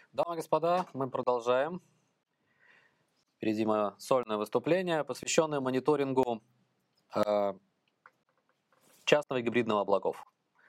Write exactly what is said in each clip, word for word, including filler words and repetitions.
Дамы и господа, мы продолжаем. Впереди мое сольное выступление, посвященное мониторингу э, частного и гибридного облаков.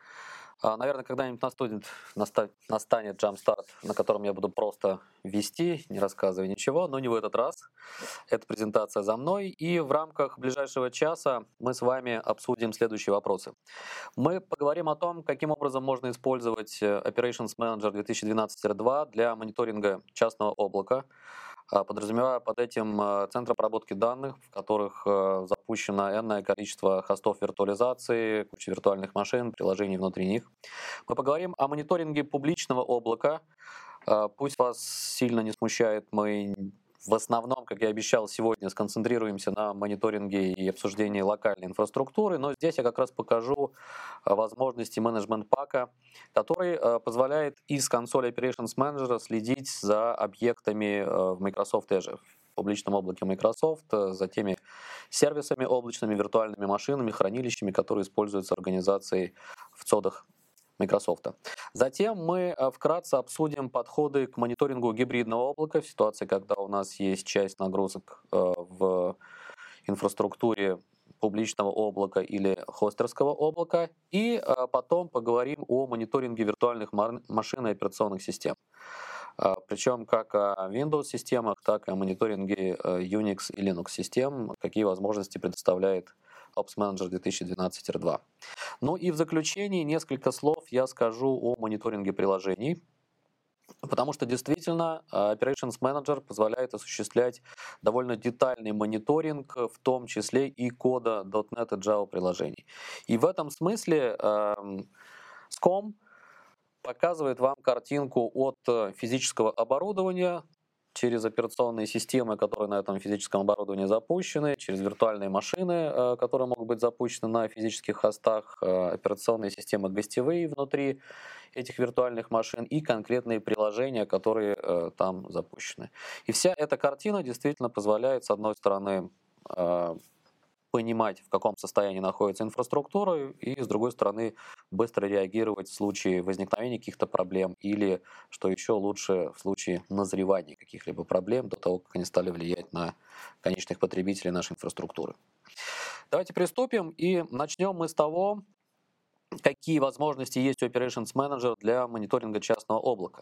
А, наверное, когда-нибудь настанет, наста- настанет джамп-старт, на котором я буду просто вести, не рассказывая ничего, но не в этот раз. Эта презентация за мной, и в рамках ближайшего часа мы с вами обсудим следующие вопросы. Мы поговорим о том, каким образом можно использовать э, Operations Manager две тысячи двенадцать два для мониторинга частного облака, а, подразумевая под этим э, центр обработки данных, в которых э, запущено энное количество хостов виртуализации, куча виртуальных машин, приложений внутри них. Мы поговорим о мониторинге публичного облака. Э, Пусть вас сильно не смущает, мы в основном, как я обещал, сегодня сконцентрируемся на мониторинге и обсуждении локальной инфраструктуры, но здесь я как раз покажу э, возможности менеджмент-пака, который э, позволяет из консоли Operations Manager следить за объектами э, в Microsoft Azure, в публичном облаке Microsoft, э, за теми сервисами облачными, виртуальными машинами, хранилищами, которые используются организацией в цодах Microsoft. Затем мы э, вкратце обсудим подходы к мониторингу гибридного облака в ситуации, когда у нас есть часть нагрузок э, в инфраструктуре публичного облака или хостерского облака. И э, потом поговорим о мониторинге виртуальных мар- машин и операционных систем. Э, Причем как о Windows-системах, так и о мониторинге э, Unix и Linux-систем, какие возможности предоставляет Ops Manager две тысячи двенадцать два. Ну и в заключении несколько слов я скажу о мониторинге приложений, потому что действительно э, Operations Manager позволяет осуществлять довольно детальный мониторинг, э, в том числе и кода .дот нет и Java приложений. И в этом смысле эм, ском показывает вам картинку от э, физического оборудования через операционные системы, которые на этом физическом оборудовании запущены, через виртуальные машины, э, которые могут быть запущены на физических хостах, э, операционные системы гостевые внутри этих виртуальных машин и конкретные приложения, которые э, там запущены. И вся эта картина действительно позволяет, с одной стороны, э, понимать, в каком состоянии находится инфраструктура, и, с другой стороны, быстро реагировать в случае возникновения каких-то проблем или, что еще лучше, в случае назревания каких-либо проблем до того, как они стали влиять на конечных потребителей нашей инфраструктуры. Давайте приступим, и начнем мы с того, какие возможности есть у Operations Manager для мониторинга частного облака.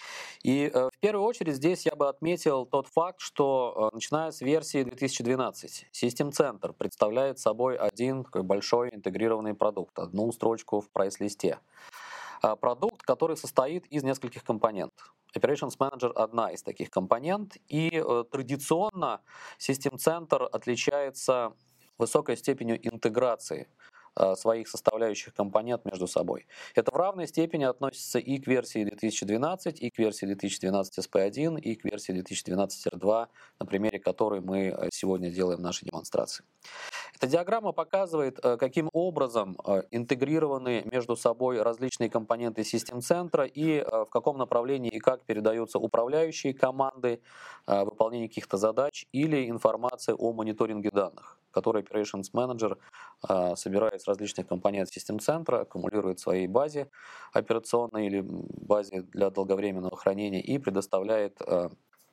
И э, в первую очередь здесь я бы отметил тот факт, что э, начиная с версии две тысячи двенадцать System Center представляет собой один такой большой интегрированный продукт, одну строчку в прайс-листе. А, Продукт, который состоит из нескольких компонентов. Operations Manager одна из таких компонент, и э, традиционно System Center отличается высокой степенью интеграции э, своих составляющих компонент между собой. Это в равной степени относится и к версии две тысячи двенадцать, и к версии две тысячи двенадцать эс пи один, и к версии две тысячи двенадцать эр два, на примере которой мы э, сегодня делаем наши демонстрации. Эта диаграмма показывает, э, каким образом э, интегрированы между собой различные компоненты систем-центра и э, в каком направлении и как передаются управляющие команды, э, выполнение каких-то задач или информация о мониторинге данных, который Operations Manager э, собирает с различных компонентов систем-центра, аккумулирует в своей базе операционной или базе для долговременного хранения и предоставляет э,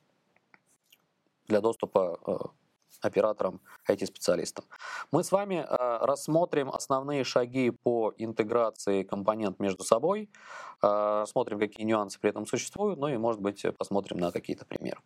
для доступа э, операторам, ай ти-специалистам. Мы с вами э, рассмотрим основные шаги по интеграции компонент между собой, э, рассмотрим, какие нюансы при этом существуют, ну и, может быть, посмотрим на какие-то примеры.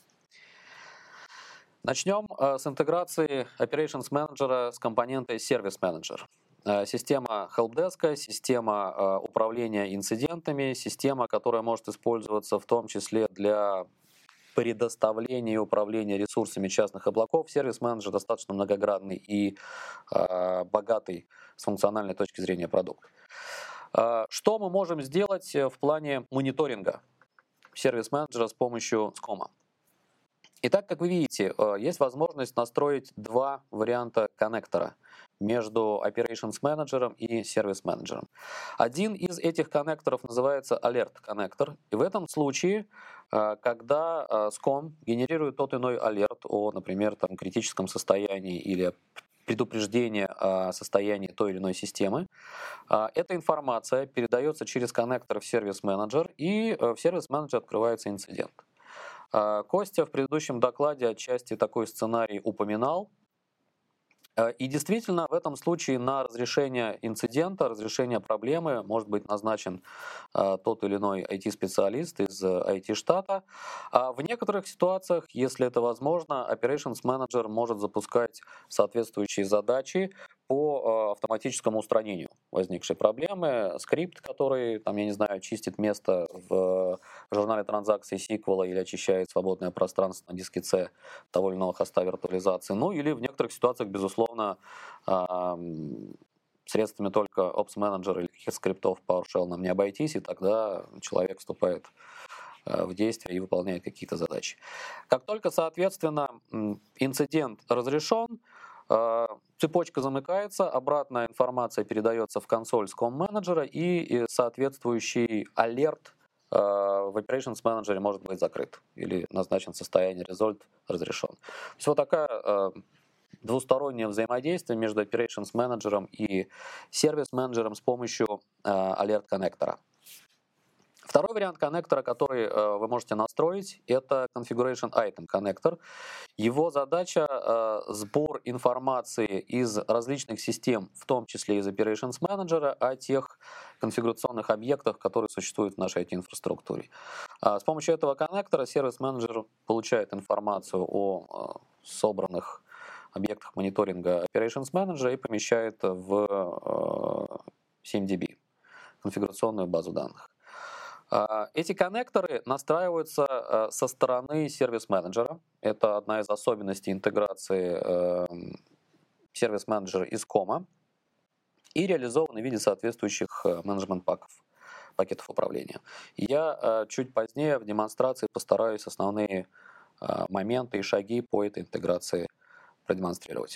Начнем э, с интеграции Operations Manager с компонентой Service Manager. Э, Система helpdesk, система э, управления инцидентами, система, которая может использоваться в том числе для предоставления и управления ресурсами частных облаков. Сервис-менеджер достаточно многогранный и э, богатый с функциональной точки зрения продукт. Э, что мы можем сделать в плане мониторинга сервис-менеджера с помощью скома? Итак, как вы видите, э, есть возможность настроить два варианта коннектора между Operations Manager и Service Manager. Один из этих коннекторов называется Alert коннектор. И в этом случае, э, когда ском генерирует тот иной алерт о, например, там, критическом состоянии или предупреждения о состоянии той или иной системы. Эта информация передается через коннектор в сервис-менеджер, и в сервис-менеджер открывается инцидент. Костя в предыдущем докладе отчасти такой сценарий упоминал. И действительно, в этом случае на разрешение инцидента, разрешение проблемы может быть назначен а, тот или иной ай ти-специалист из ай ти-штата. А в некоторых ситуациях, если это возможно, Operations Manager может запускать соответствующие задачи по а, автоматическому устранению возникшей проблемы. Скрипт, который, там, я не знаю, чистит место в журнале транзакций сиквел или очищает свободное пространство на диске C того или иного хоста виртуализации. Ну или в некоторых ситуациях, безусловно, средствами только Ops Manager или каких-то скриптов PowerShell нам не обойтись, и тогда человек вступает в действие и выполняет какие-то задачи. Как только, соответственно, инцидент разрешен, цепочка замыкается, обратная информация передается в консоль с ком-менеджера, и соответствующий алерт в Operations Manager может быть закрыт или назначен состояние result разрешен. То есть вот такая двустороннее взаимодействие между Operations Manager и Service Manager с помощью алерт-коннектора. Второй вариант коннектора, который э, вы можете настроить, это Configuration Item коннектор. Его задача э, сбор информации из различных систем, в том числе из Operations Manager, о тех конфигурационных объектах, которые существуют в нашей ай ти-инфраструктуре. Э, с помощью этого коннектора Service Manager получает информацию о э, собранных объектах мониторинга Operations Manager и помещает в э, семь ди би, конфигурационную базу данных. Эти коннекторы настраиваются со стороны сервис-менеджера. Это одна из особенностей интеграции сервис-менеджера из кома и реализованы в виде соответствующих менеджмент-паков, пакетов управления. Я чуть позднее в демонстрации постараюсь основные моменты и шаги по этой интеграции продемонстрировать.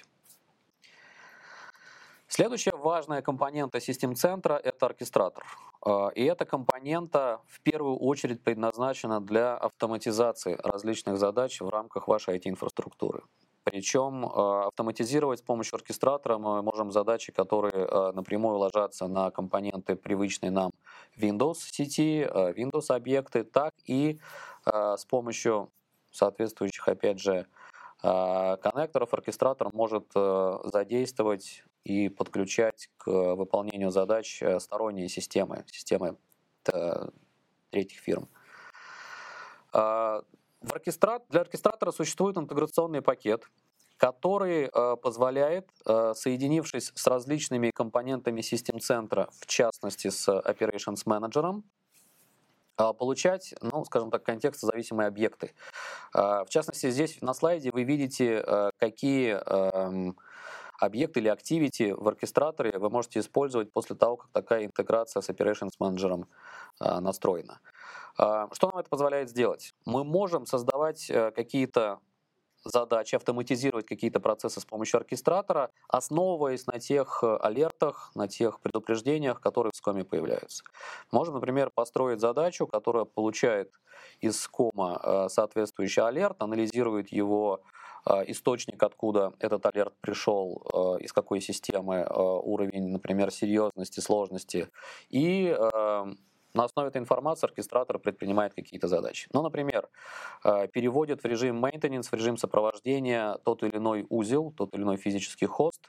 Следующая важная компонента систем-центра – это оркестратор. И эта компонента в первую очередь предназначена для автоматизации различных задач в рамках вашей ай ти-инфраструктуры. Причем автоматизировать с помощью оркестратора мы можем задачи, которые напрямую ложатся на компоненты, привычные нам Windows сети, Windows объекты, так и с помощью соответствующих, опять же, коннекторов оркестратор может задействовать и подключать к выполнению задач сторонние системы, системы третьих фирм. В оркестра... Для оркестратора существует интеграционный пакет, который позволяет, соединившись с различными компонентами систем-центра, в частности с Operations Manager, получать, ну, скажем так, контекстозависимые объекты. В частности, здесь на слайде вы видите, какие объекты или activity в оркестраторе вы можете использовать после того, как такая интеграция с Operations Manager настроена. Что нам это позволяет сделать? Мы можем создавать какие-то задачи, автоматизировать какие-то процессы с помощью оркестратора, основываясь на тех алертах, на тех предупреждениях, которые в скоме появляются. Можем, например, построить задачу, которая получает из скома соответствующий алерт, анализирует его источник, откуда этот алерт пришел, из какой системы, уровень, например, серьезности, сложности, и на основе этой информации оркестратор предпринимает какие-то задачи. Ну, например, переводит в режим maintenance, в режим сопровождения тот или иной узел, тот или иной физический хост,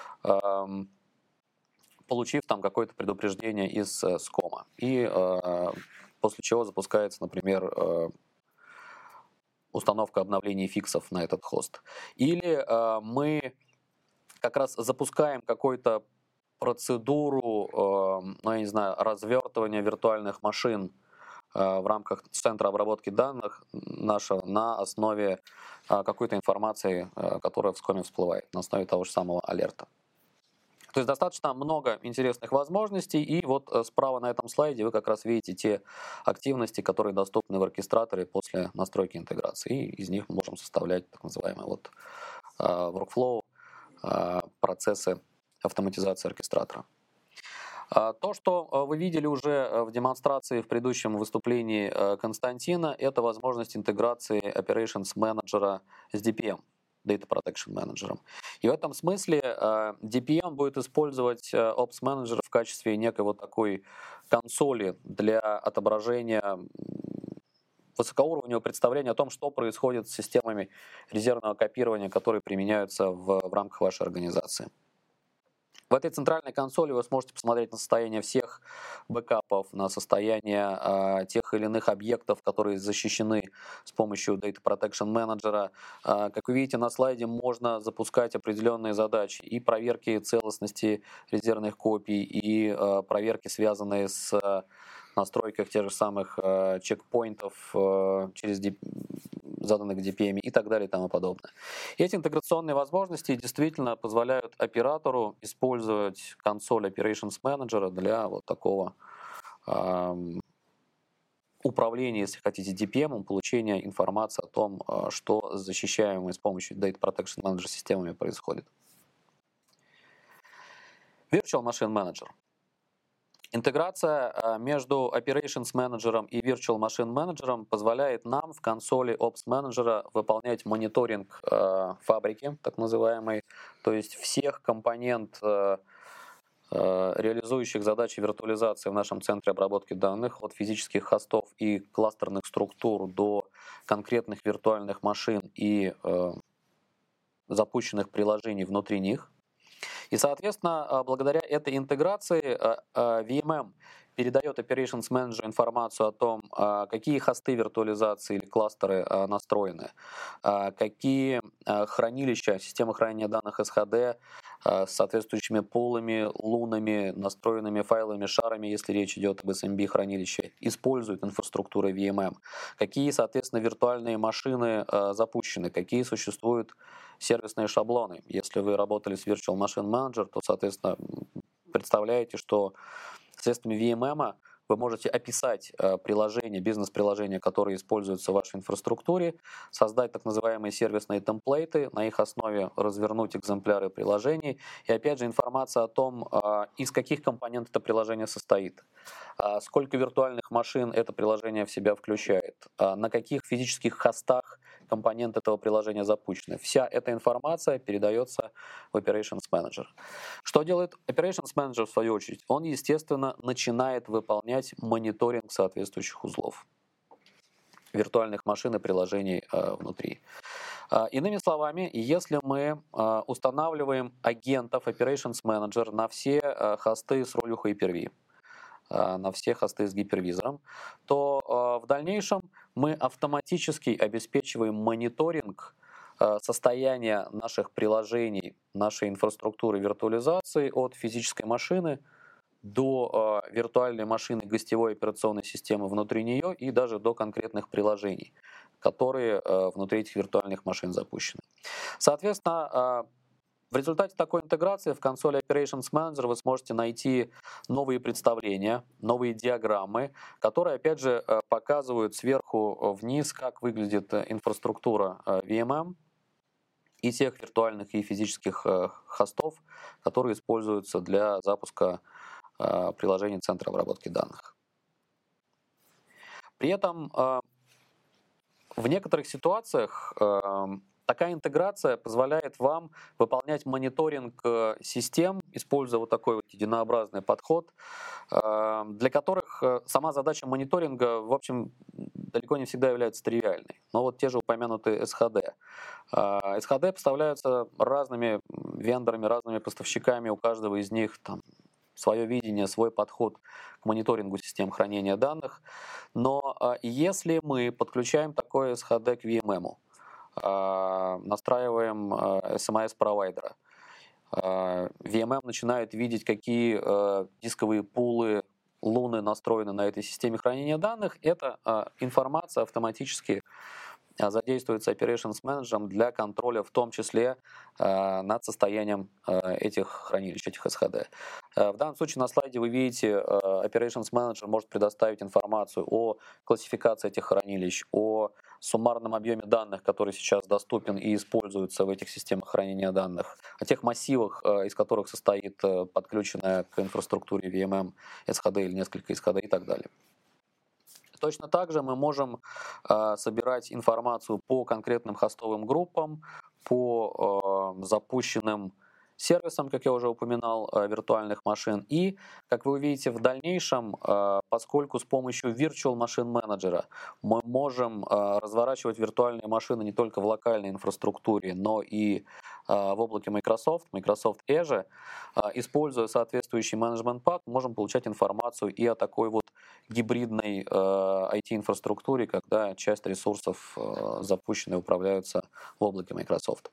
получив там какое-то предупреждение из скома. И после чего запускается, например, установка обновлений фиксов на этот хост. Или мы как раз запускаем какой-то процедуру, ну, я не знаю, развертывания виртуальных машин в рамках центра обработки данных нашего на основе какой-то информации, которая в скоме всплывает, на основе того же самого алерта. То есть достаточно много интересных возможностей, и вот справа на этом слайде вы как раз видите те активности, которые доступны в оркестраторе после настройки интеграции, и из них мы можем составлять так называемые вот workflow, процессы автоматизации оркестратора. То, что вы видели уже в демонстрации в предыдущем выступлении Константина, это возможность интеграции Operations Manager с ди пи эм. Data Protection Manager. И в этом смысле ди пи эм будет использовать Ops Manager в качестве некой вот такой консоли для отображения высокоуровневого представления о том, что происходит с системами резервного копирования, которые применяются в, в рамках вашей организации. В этой центральной консоли вы сможете посмотреть на состояние всех бэкапов, на состояние э, тех или иных объектов, которые защищены с помощью Data Protection Manager. Э, как вы видите на слайде, можно запускать определенные задачи и проверки целостности резервных копий, и э, проверки, связанные с э, настройкой тех же самых э, чекпоинтов э, через ди... заданных ди пи эм и так далее и тому подобное. И эти интеграционные возможности действительно позволяют оператору использовать консоль Operations Manager для вот такого э, управления, если хотите, ди пи эм, получения информации о том, э, что защищаемое с помощью Data Protection Manager системами происходит. Virtual Machine Manager. Интеграция между Operations Manager и Virtual Machine Manager позволяет нам в консоли Ops Manager выполнять мониторинг э, фабрики, так называемой, то есть всех компонент, э, э, реализующих задачи виртуализации в нашем центре обработки данных, от физических хостов и кластерных структур до конкретных виртуальных машин и э, запущенных приложений внутри них. И, соответственно, благодаря этой интеграции ви эм эм передает Operations Manager информацию о том, какие хосты виртуализации или кластеры настроены, какие хранилища, системы хранения данных эс эйч ди с соответствующими пулами, лунами, настроенными файлами, шарами, если речь идет об эс эм би хранилище, используют инфраструктуру ви эм эм, какие, соответственно, виртуальные машины запущены, какие существуют сервисные шаблоны. Если вы работали с Virtual Machine Manager, то, соответственно, представляете, что средствами ви эм эм вы можете описать приложения, бизнес-приложения, которые используются в вашей инфраструктуре, создать так называемые сервисные темплейты, на их основе развернуть экземпляры приложений. И опять же информация о том, из каких компонентов это приложение состоит, сколько виртуальных машин это приложение в себя включает, на каких физических хостах компонент этого приложения запущены. Вся эта информация передается в Operations Manager. Что делает Operations Manager в свою очередь? Он, естественно, начинает выполнять мониторинг соответствующих узлов, виртуальных машин и приложений э, внутри. Э, иными словами, если мы э, устанавливаем агентов Operations Manager на все э, хосты с ролью Hyper-V, на все хосты с гипервизором, то э, в дальнейшем мы автоматически обеспечиваем мониторинг э, состояния наших приложений, нашей инфраструктуры виртуализации от физической машины до э, виртуальной машины гостевой операционной системы внутри нее и даже до конкретных приложений, которые э, внутри этих виртуальных машин запущены. Соответственно, э, в результате такой интеграции в консоли Operations Manager вы сможете найти новые представления, новые диаграммы, которые, опять же, показывают сверху вниз, как выглядит инфраструктура ви эм эм и тех виртуальных и физических хостов, которые используются для запуска приложений центра обработки данных. При этом в некоторых ситуациях такая интеграция позволяет вам выполнять мониторинг систем, используя вот такой вот единообразный подход, для которых сама задача мониторинга, в общем, далеко не всегда является тривиальной. Но вот те же упомянутые эс эйч ди. эс эйч ди поставляются разными вендорами, разными поставщиками, у каждого из них там свое видение, свой подход к мониторингу систем хранения данных. Но если мы подключаем такой эс эйч ди к ви эм эм, настраиваем эс эм эс-провайдера, ви эм эм начинает видеть, какие дисковые пулы, луны настроены на этой системе хранения данных, эта информация автоматически задействуется Operations Manager для контроля, в том числе над состоянием этих хранилищ, этих эс эйч ди. В данном случае на слайде вы видите, Operations Manager может предоставить информацию о классификации этих хранилищ, о суммарном объеме данных, который сейчас доступен и используется в этих системах хранения данных, о тех массивах, из которых состоит подключенная к инфраструктуре ви эм эм эс эйч ди или несколько эс эйч ди и так далее. Точно так же мы можем э, собирать информацию по конкретным хостовым группам, по э, запущенным сервисам, как я уже упоминал, э, виртуальных машин. И, как вы увидите в дальнейшем, э, поскольку с помощью Virtual Machine Manager мы можем э, разворачивать виртуальные машины не только в локальной инфраструктуре, но и э, в облаке Microsoft, Microsoft Azure, э, используя соответствующий management path, можем получать информацию и о такой вот гибридной э, ай ти-инфраструктуре, когда часть ресурсов э, запущены и управляются в облаке Microsoft.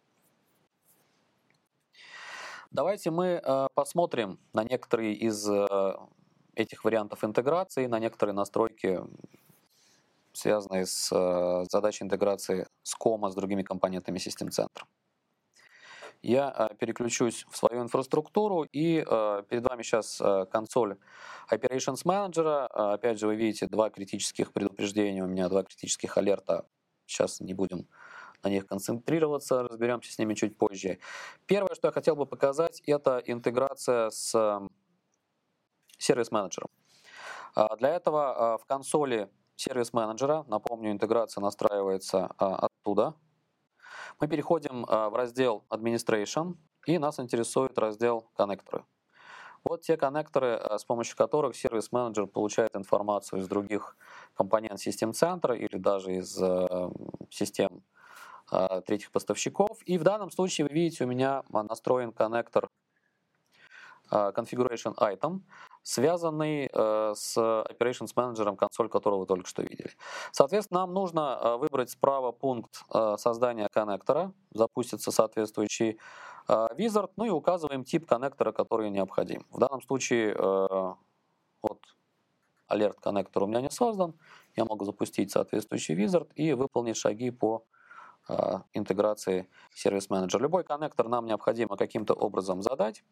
Давайте мы э, посмотрим на некоторые из э, этих вариантов интеграции, на некоторые настройки, связанные с э, задачей интеграции с кома с другими компонентами систем-центра. Я э, переключусь в свою инфраструктуру, и э, перед вами сейчас э, консоль Operations Manager. Э, опять же, вы видите два критических предупреждения, у меня два критических алерта. Сейчас не будем на них концентрироваться, разберемся с ними чуть позже. Первое, что я хотел бы показать, это интеграция с сервис-менеджером. Для этого в консоли сервис-менеджера, напомню, интеграция настраивается оттуда. Мы переходим в раздел Administration, и нас интересует раздел коннекторы. Вот те коннекторы, с помощью которых сервис-менеджер получает информацию из других компонент систем-центра или даже из систем третьих поставщиков. И в данном случае вы видите, у меня настроен коннектор Configuration Item, связанный с Operations Manager, консоль которого вы только что видели. Соответственно, нам нужно выбрать справа пункт создания коннектора, запустится соответствующий wizard, ну и указываем тип коннектора, который необходим. В данном случае вот alert коннектор у меня не создан, я могу запустить соответствующий wizard и выполнить шаги по интеграции сервис-менеджера. Любой коннектор нам необходимо каким-то образом задать.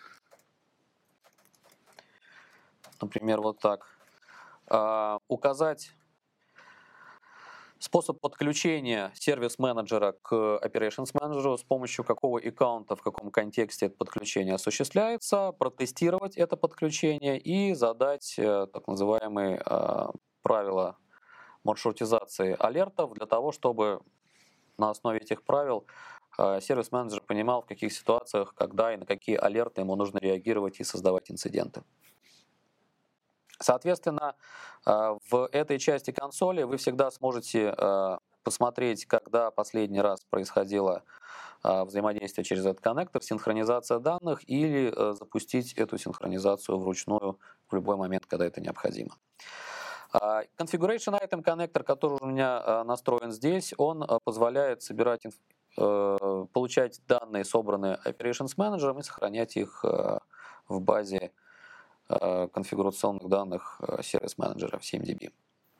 Например, вот так. Uh, указать способ подключения сервис-менеджера к Operations Manager, с помощью какого аккаунта, в каком контексте это подключение осуществляется, протестировать это подключение и задать uh, так называемые uh, правила маршрутизации алертов для того, чтобы на основе этих правил сервис-менеджер понимал, в каких ситуациях, когда и на какие алерты ему нужно реагировать и создавать инциденты. Соответственно, в этой части консоли вы всегда сможете посмотреть, когда последний раз происходило взаимодействие через этот коннектор, синхронизация данных, или запустить эту синхронизацию вручную в любой момент, когда это необходимо. Configuration Item коннектор, который у меня настроен здесь, он позволяет собирать, получать данные, собранные Operations Manager, и сохранять их в базе конфигурационных данных сервис-менеджера в си эм ди би.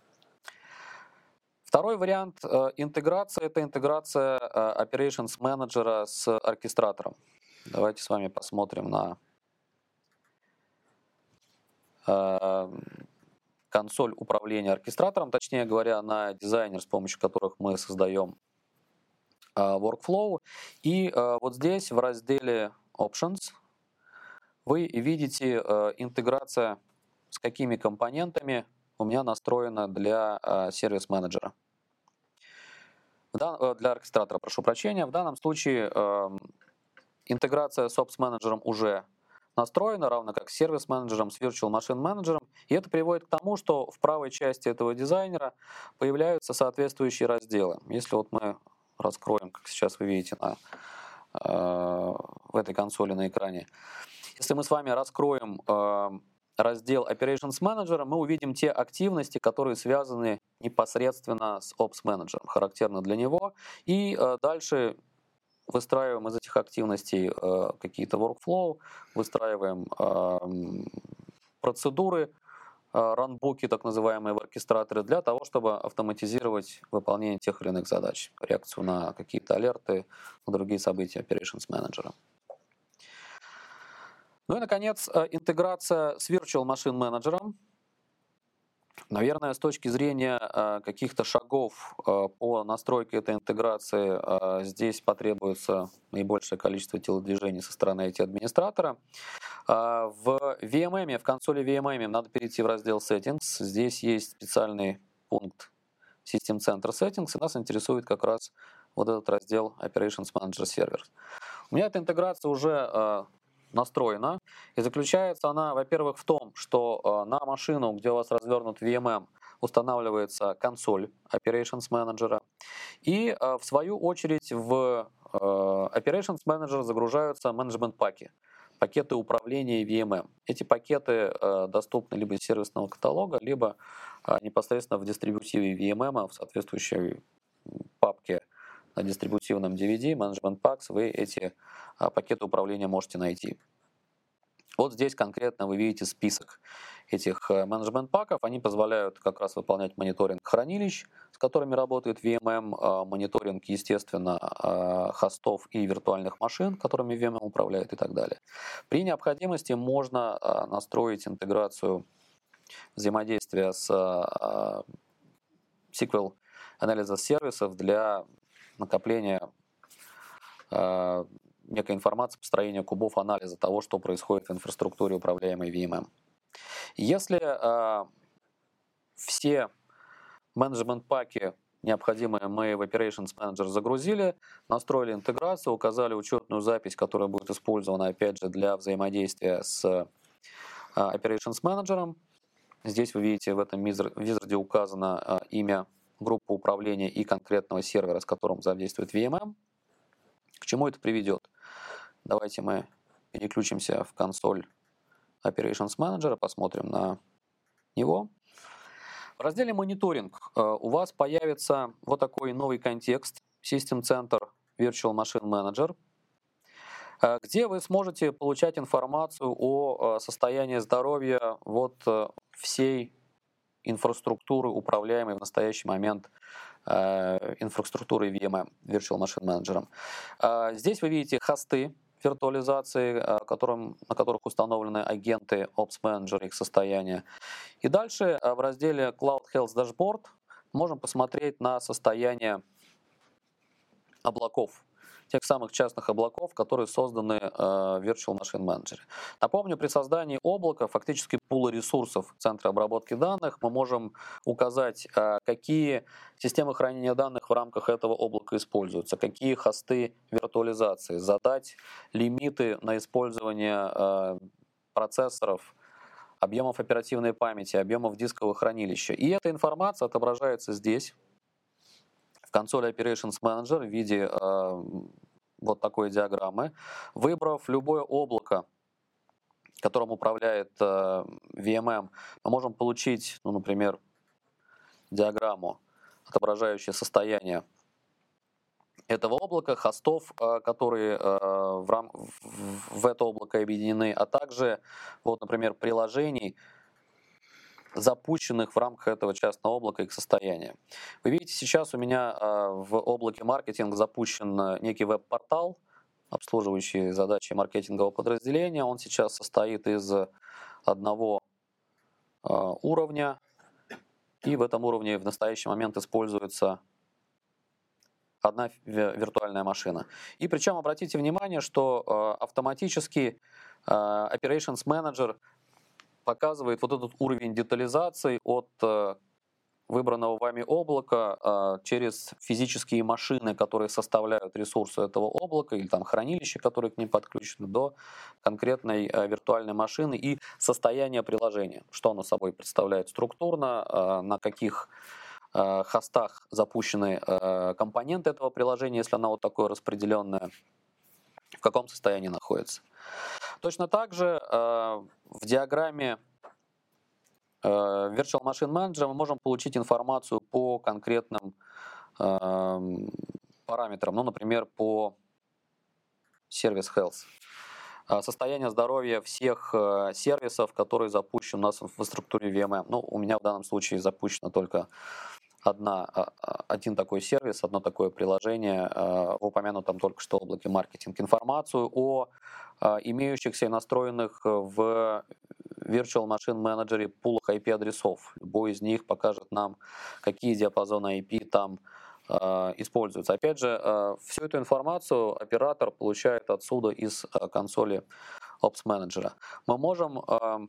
Второй вариант интеграции – это интеграция Operations Manager с оркестратором. Давайте с вами посмотрим на консоль управления оркестратором, точнее говоря, на дизайнер, с помощью которых мы создаем workflow. И вот здесь в разделе Options вы видите интеграция, с какими компонентами у меня настроена для сервис-менеджера. Для оркестратора, прошу прощения. В данном случае интеграция с Ops-менеджером уже настроена, равно как с сервис-менеджером, с Virtual Machine Manager. И это приводит к тому, что в правой части этого дизайнера появляются соответствующие разделы. Если вот мы раскроем, как сейчас вы видите на, э, в этой консоли на экране, если мы с вами раскроем э, раздел Operations Manager, мы увидим те активности, которые связаны непосредственно с Ops Manager, характерно для него. И э, дальше выстраиваем из этих активностей э, какие-то workflow, выстраиваем э, процедуры, э, ранбуки, так называемые в оркестраторе, для того, чтобы автоматизировать выполнение тех или иных задач, реакцию на какие-то алерты, на другие события Operations Manager. Ну и, наконец, интеграция с Virtual Machine Manager. Наверное, с точки зрения каких-то шагов по настройке этой интеграции здесь потребуется наибольшее количество телодвижений со стороны ай ти-администратора. В ви эм эм, в консоли ви эм эм надо перейти в раздел Settings. Здесь есть специальный пункт System Center Settings, и нас интересует как раз вот этот раздел Operations Manager Servers. У меня эта интеграция уже э, настроена, и заключается она, во-первых, в том, что э, на машину, где у вас развернут ви эм эм, устанавливается консоль Operations Manager, и э, в свою очередь в э, Operations Manager загружаются менеджмент-паки, пакеты управления ви эм эм. Эти пакеты э, доступны либо из сервисного каталога, либо э, непосредственно в дистрибутиве ви эм эм, в соответствующей папке на дистрибутивном ди ви ди, Management Packs, вы эти а, пакеты управления можете найти. Вот здесь конкретно вы видите список этих Management паков. Они позволяют как раз выполнять мониторинг хранилищ, с которыми работает ви эм эм, а, мониторинг, естественно, а, хостов и виртуальных машин, которыми ви эм эм управляет и так далее. При необходимости можно а, настроить интеграцию взаимодействия с а, эс ку эль анализа сервисов для накопления э, некой информации, построения кубов анализа того, что происходит в инфраструктуре управляемой ви эм эм. Если э, все менеджмент-паки необходимые мы в Operations Manager загрузили, настроили интеграцию, указали учетную запись, которая будет использована, опять же, для взаимодействия с э, Operations Manager. Здесь вы видите, в этом визарде указано э, имя группы управления и конкретного сервера, с которым взаимодействует ви эм эм. К чему это приведет? Давайте мы переключимся в консоль Operations Manager, посмотрим на него. В разделе «Мониторинг» у вас появится вот такой новый контекст System Center Virtual Machine Manager, где вы сможете получать информацию о состоянии здоровья вот всей инфраструктуры, управляемой в настоящий момент инфраструктурой ви эм эм, Virtual Machine Manager. Здесь вы видите хосты виртуализации, которым, на которых установлены агенты Ops Manager, их состояние. И дальше в разделе Cloud Health Dashboard можем посмотреть на состояние облаков, тех самых частных облаков, которые созданы в Virtual Machine Manager. Напомню, при создании облака, фактически пула ресурсов в центре обработки данных, мы можем указать, какие системы хранения данных в рамках этого облака используются, какие хосты виртуализации, задать лимиты на использование процессоров, объемов оперативной памяти, объемов дискового хранилища. И эта информация отображается здесь, в консоли Operations Manager в виде э, вот такой диаграммы. Выбрав любое облако, которым управляет э, ви эм эм, мы можем получить, ну, например, диаграмму, отображающую состояние этого облака, хостов, э, которые э, в, рам... в, в это облако объединены, а также, вот, например, приложений, запущенных в рамках этого частного облака, их состояния. Вы видите, сейчас у меня в облаке маркетинг запущен некий веб-портал, обслуживающий задачи маркетингового подразделения. Он сейчас состоит из одного уровня, и в этом уровне в настоящий момент используется одна виртуальная машина. И причем обратите внимание, что автоматически Operations Manager показывает вот этот уровень детализации от выбранного вами облака через физические машины, которые составляют ресурсы этого облака, или там хранилища, которые к ним подключены, до конкретной виртуальной машины и состояния приложения, что оно собой представляет структурно, на каких хостах запущены компоненты этого приложения, если оно вот такое распределенное, в каком состоянии находится. Точно так же в диаграмме Virtual Machine Manager мы можем получить информацию по конкретным параметрам, ну, например, по Service Health. Состояние здоровья всех сервисов, которые запущены у нас в инфраструктуре ви эм эм. Ну, у меня в данном случае запущено только одна, один такой сервис, одно такое приложение в упомянутом только что облаке маркетинг. Информацию о имеющихся и настроенных в Virtual Machine Manager пулах ай пи-адресов. Любой из них покажет нам, какие диапазоны ай пи там э, используются. Опять же, э, всю эту информацию оператор получает отсюда из э, консоли Ops Manager. Мы можем, э,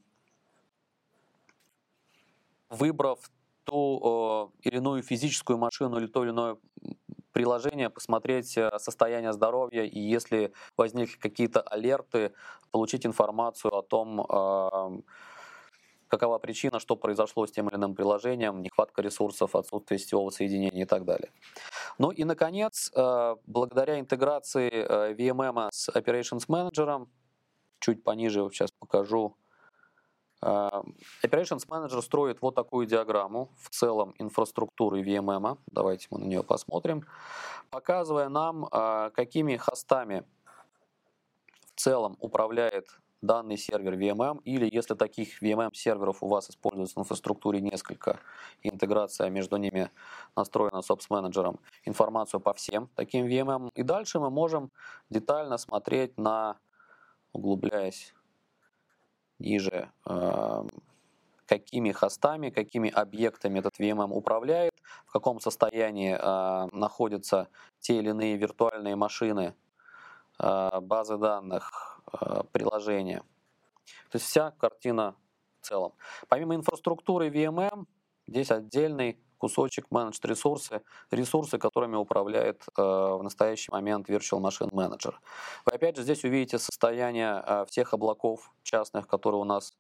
выбрав ту э, или иную физическую машину или то или иное приложение, посмотреть состояние здоровья, и если возникли какие-то алерты, получить информацию о том, какова причина, что произошло с тем или иным приложением, нехватка ресурсов, отсутствие сетевого соединения и так далее. Ну и, наконец, благодаря интеграции ви эм эм с Operations Manager, чуть пониже вот сейчас покажу, Operations Manager строит вот такую диаграмму в целом инфраструктуры ви эм эм. Давайте мы на нее посмотрим, показывая нам, какими хостами в целом управляет данный сервер ви эм эм, или если таких ви эм эм-серверов у вас используется в инфраструктуре несколько, интеграция между ними настроена с Ops Manager, информацию по всем таким ви эм эм. И дальше мы можем детально смотреть на, углубляясь ниже, какими хостами, какими объектами этот ви эм эм управляет, в каком состоянии находятся те или иные виртуальные машины, базы данных, приложения. То есть вся картина в целом. Помимо инфраструктуры ви эм эм, здесь отдельный кусочек Managed ресурсы, ресурсы, которыми управляет в настоящий момент Virtual Machine Manager. Вы опять же здесь увидите состояние всех облаков частных, которые у нас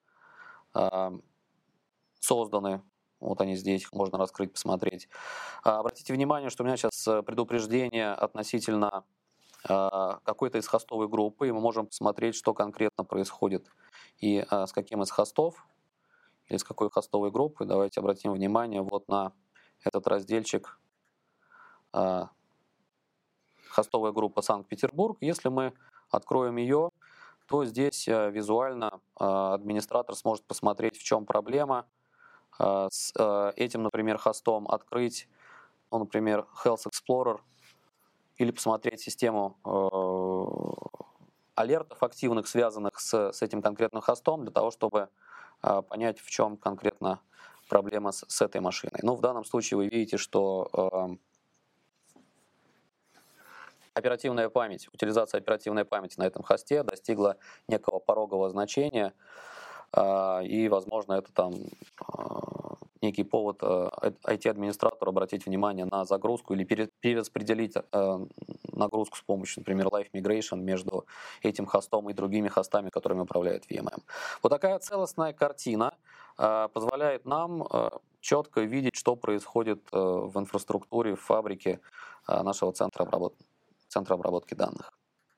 созданы. Вот они здесь, их можно раскрыть, посмотреть. Обратите внимание, что у меня сейчас предупреждение относительно какой-то из хостовой группы, и мы можем посмотреть, что конкретно происходит и а, с каким из хостов или с какой хостовой группы. Давайте обратим внимание вот на этот разделчик а, хостовая группа Санкт-Петербург. Если мы откроем ее, то здесь а, визуально а, администратор сможет посмотреть, в чем проблема. А, с а, этим, например, хостом открыть, ну, например, Health Explorer, или посмотреть систему э, алертов активных, связанных с, с этим конкретным хостом, для того, чтобы э, понять, в чем конкретно проблема с, с этой машиной. Ну, в данном случае вы видите, что э, оперативная память, утилизация оперативной памяти на этом хосте достигла некого порогового значения, э, и, возможно, это там э, некий повод ай ти-администратору обратить внимание на загрузку или перераспределить нагрузку с помощью, например, Live Migration между этим хостом и другими хостами, которыми управляет ви эм эм. Вот такая целостная картина позволяет нам четко видеть, что происходит в инфраструктуре, в фабрике нашего центра обработки, центра обработки данных.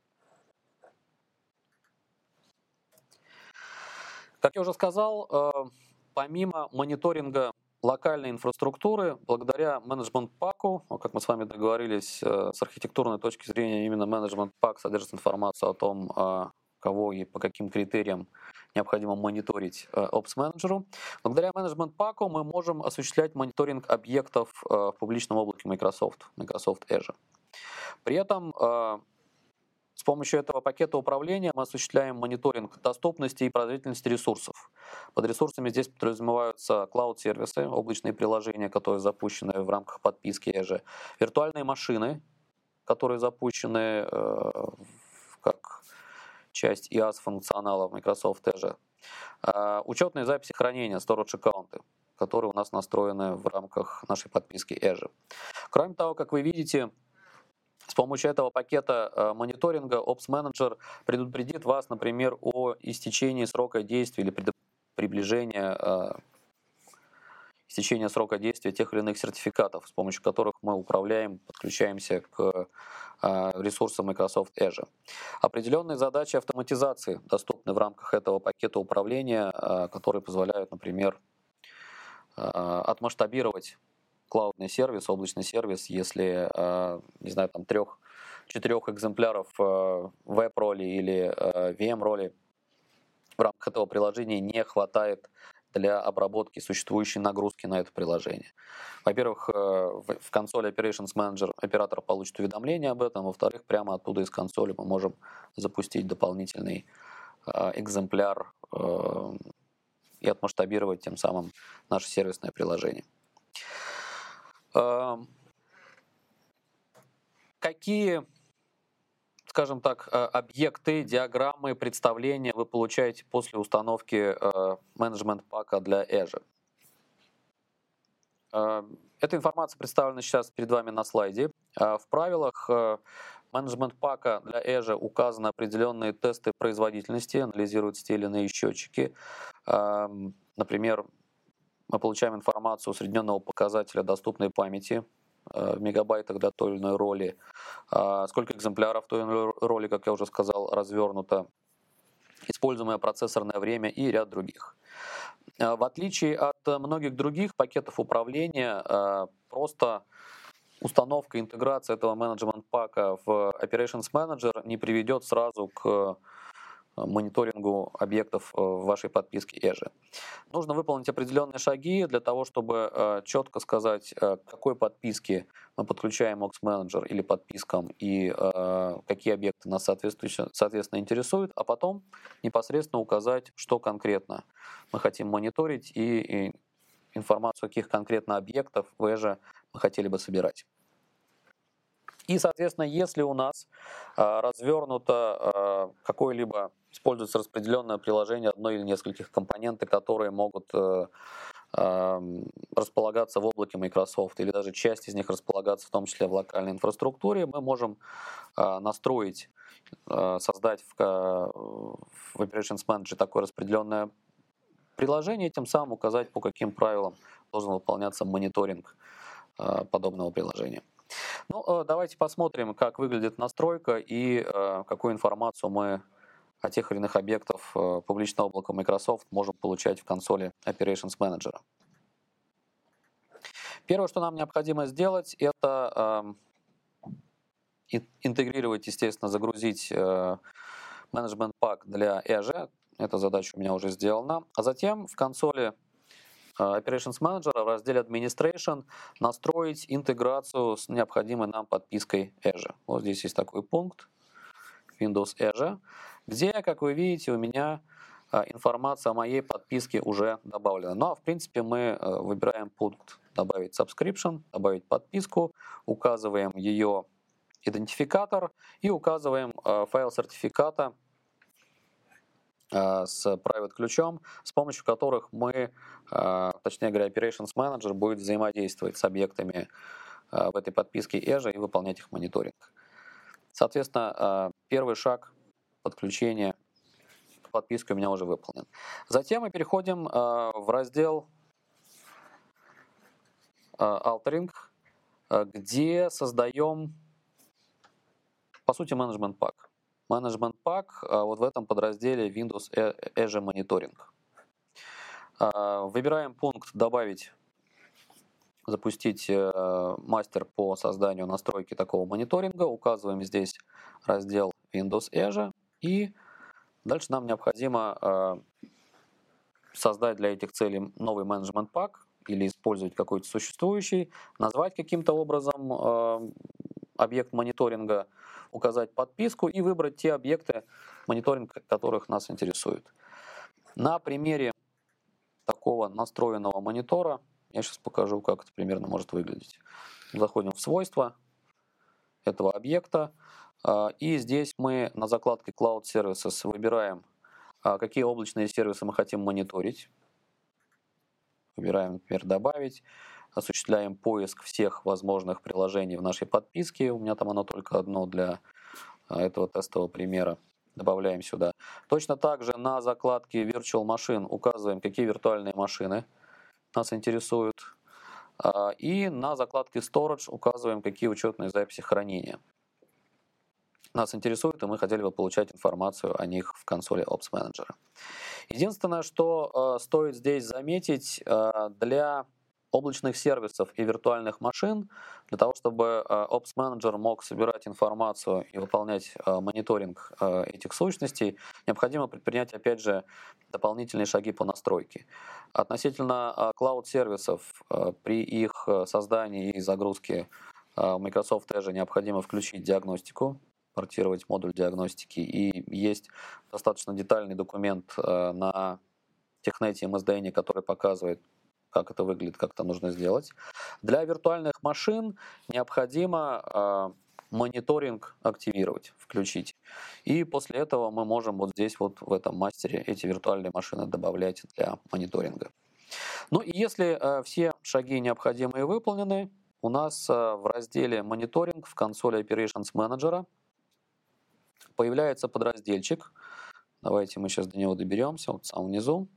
Как я уже сказал, помимо мониторинга локальной инфраструктуры, благодаря менеджмент-паку, как мы с вами договорились, с архитектурной точки зрения именно менеджмент-пак содержит информацию о том, кого и по каким критериям необходимо мониторить Ops-менеджеру. Благодаря менеджмент-паку мы можем осуществлять мониторинг объектов в публичном облаке Microsoft, Microsoft Azure. При этом с помощью этого пакета управления мы осуществляем мониторинг доступности и производительности ресурсов. Под ресурсами здесь подразумеваются клауд-сервисы, облачные приложения, которые запущены в рамках подписки Azure, виртуальные машины, которые запущены э, как часть ай эй эс-функционала в Microsoft Azure, э, учетные записи хранения, storage аккаунты, которые у нас настроены в рамках нашей подписки Azure. Кроме того, как вы видите, с помощью этого пакета э, мониторинга Ops Manager предупредит вас, например, о истечении срока действия или приближении э, истечения срока действия тех или иных сертификатов, с помощью которых мы управляем, подключаемся к э, ресурсам Microsoft Azure. Определенные задачи автоматизации доступны в рамках этого пакета управления, э, которые позволяют, например, э, отмасштабировать клаудный сервис, облачный сервис, если, не знаю, там трех-четырех экземпляров веб-роли или ви эм-роли в рамках этого приложения не хватает для обработки существующей нагрузки на это приложение. Во-первых, в консоли Operations Manager оператор получит уведомление об этом, во-вторых, прямо оттуда из консоли мы можем запустить дополнительный экземпляр и отмасштабировать тем самым наше сервисное приложение. Какие, скажем так, объекты, диаграммы, представления вы получаете после установки менеджмент-пака для Azure? Эта информация представлена сейчас перед вами на слайде. В правилах менеджмент пака для Azure указаны определенные тесты производительности, анализируются те или иные счетчики. Например, мы получаем информацию усредненного показателя доступной памяти в мегабайтах для той или иной роли, сколько экземпляров той или иной роли, как я уже сказал, развернуто, используемое процессорное время и ряд других. В отличие от многих других пакетов управления, просто установка, интеграция этого менеджмент пака в Operations Manager не приведет сразу к мониторингу объектов в вашей подписке Azure. Нужно выполнить определенные шаги для того, чтобы четко сказать, к какой подписке мы подключаем Ops Manager или подпискам и какие объекты нас соответственно интересуют, а потом непосредственно указать, что конкретно мы хотим мониторить и информацию, каких конкретно объектов в Azure мы хотели бы собирать. И, соответственно, если у нас а, развернуто а, какое-либо, используется распределенное приложение одной или нескольких компонентов, которые могут а, а, располагаться в облаке Microsoft, или даже часть из них располагаться в том числе в локальной инфраструктуре, мы можем а, настроить, а, создать в, в Operations Manager такое распределенное приложение, тем самым указать, по каким правилам должен выполняться мониторинг а, подобного приложения. Ну, давайте посмотрим, как выглядит настройка и э, какую информацию мы о тех или иных объектах э, публичного облака Microsoft можем получать в консоли Operations Manager. Первое, что нам необходимо сделать, это э, интегрировать, естественно, загрузить э, Management Pack для Azure. Эта задача у меня уже сделана. А затем в консоли Operations Manager в разделе Administration настроить интеграцию с необходимой нам подпиской Azure. Вот здесь есть такой пункт Windows Azure, где, как вы видите, у меня информация о моей подписке уже добавлена. Ну а в принципе мы выбираем пункт «Добавить subscription», «Добавить подписку», указываем ее идентификатор и указываем файл сертификата с private ключом, с помощью которых мы, точнее говоря, Operations Manager будет взаимодействовать с объектами в этой подписке Azure и выполнять их мониторинг. Соответственно, первый шаг подключения к подписке у меня уже выполнен. Затем мы переходим в раздел Altering, где создаем, по сути, Management Pack. Management Pack вот в этом подразделе Windows Azure Monitoring. Выбираем пункт «Добавить», запустить мастер по созданию настройки такого мониторинга. Указываем здесь раздел Windows Azure. И дальше нам необходимо создать для этих целей новый Management Pack или использовать какой-то существующий, назвать каким-то образом объект мониторинга, указать подписку и выбрать те объекты мониторинга, которых нас интересуют. На примере такого настроенного монитора я сейчас покажу, как это примерно может выглядеть. Заходим в свойства этого объекта, и здесь мы на закладке Cloud Services выбираем, какие облачные сервисы мы хотим мониторить. Выбираем, например, «Добавить». Осуществляем поиск всех возможных приложений в нашей подписке. У меня там оно только одно для этого тестового примера. Добавляем сюда. Точно так же на закладке Virtual Machine указываем, какие виртуальные машины нас интересуют. И на закладке Storage указываем, какие учетные записи хранения нас интересуют, и мы хотели бы получать информацию о них в консоли Ops Manager. Единственное, что стоит здесь заметить, для облачных сервисов и виртуальных машин, для того, чтобы Ops Manager мог собирать информацию и выполнять мониторинг этих сущностей, необходимо предпринять, опять же, дополнительные шаги по настройке. Относительно клауд-сервисов, при их создании и загрузке в Microsoft Azure необходимо включить диагностику, портировать модуль диагностики, и есть достаточно детальный документ на Технете эм эс ди эн, который показывает, как это выглядит, как это нужно сделать. Для виртуальных машин необходимо э, мониторинг активировать, включить. И после этого мы можем вот здесь, вот в этом мастере, эти виртуальные машины добавлять для мониторинга. Ну и если э, все шаги необходимые выполнены, у нас э, в разделе «Мониторинг» в консоли Operations Manager появляется подразделчик. Давайте мы сейчас до него доберемся, вот сам внизу.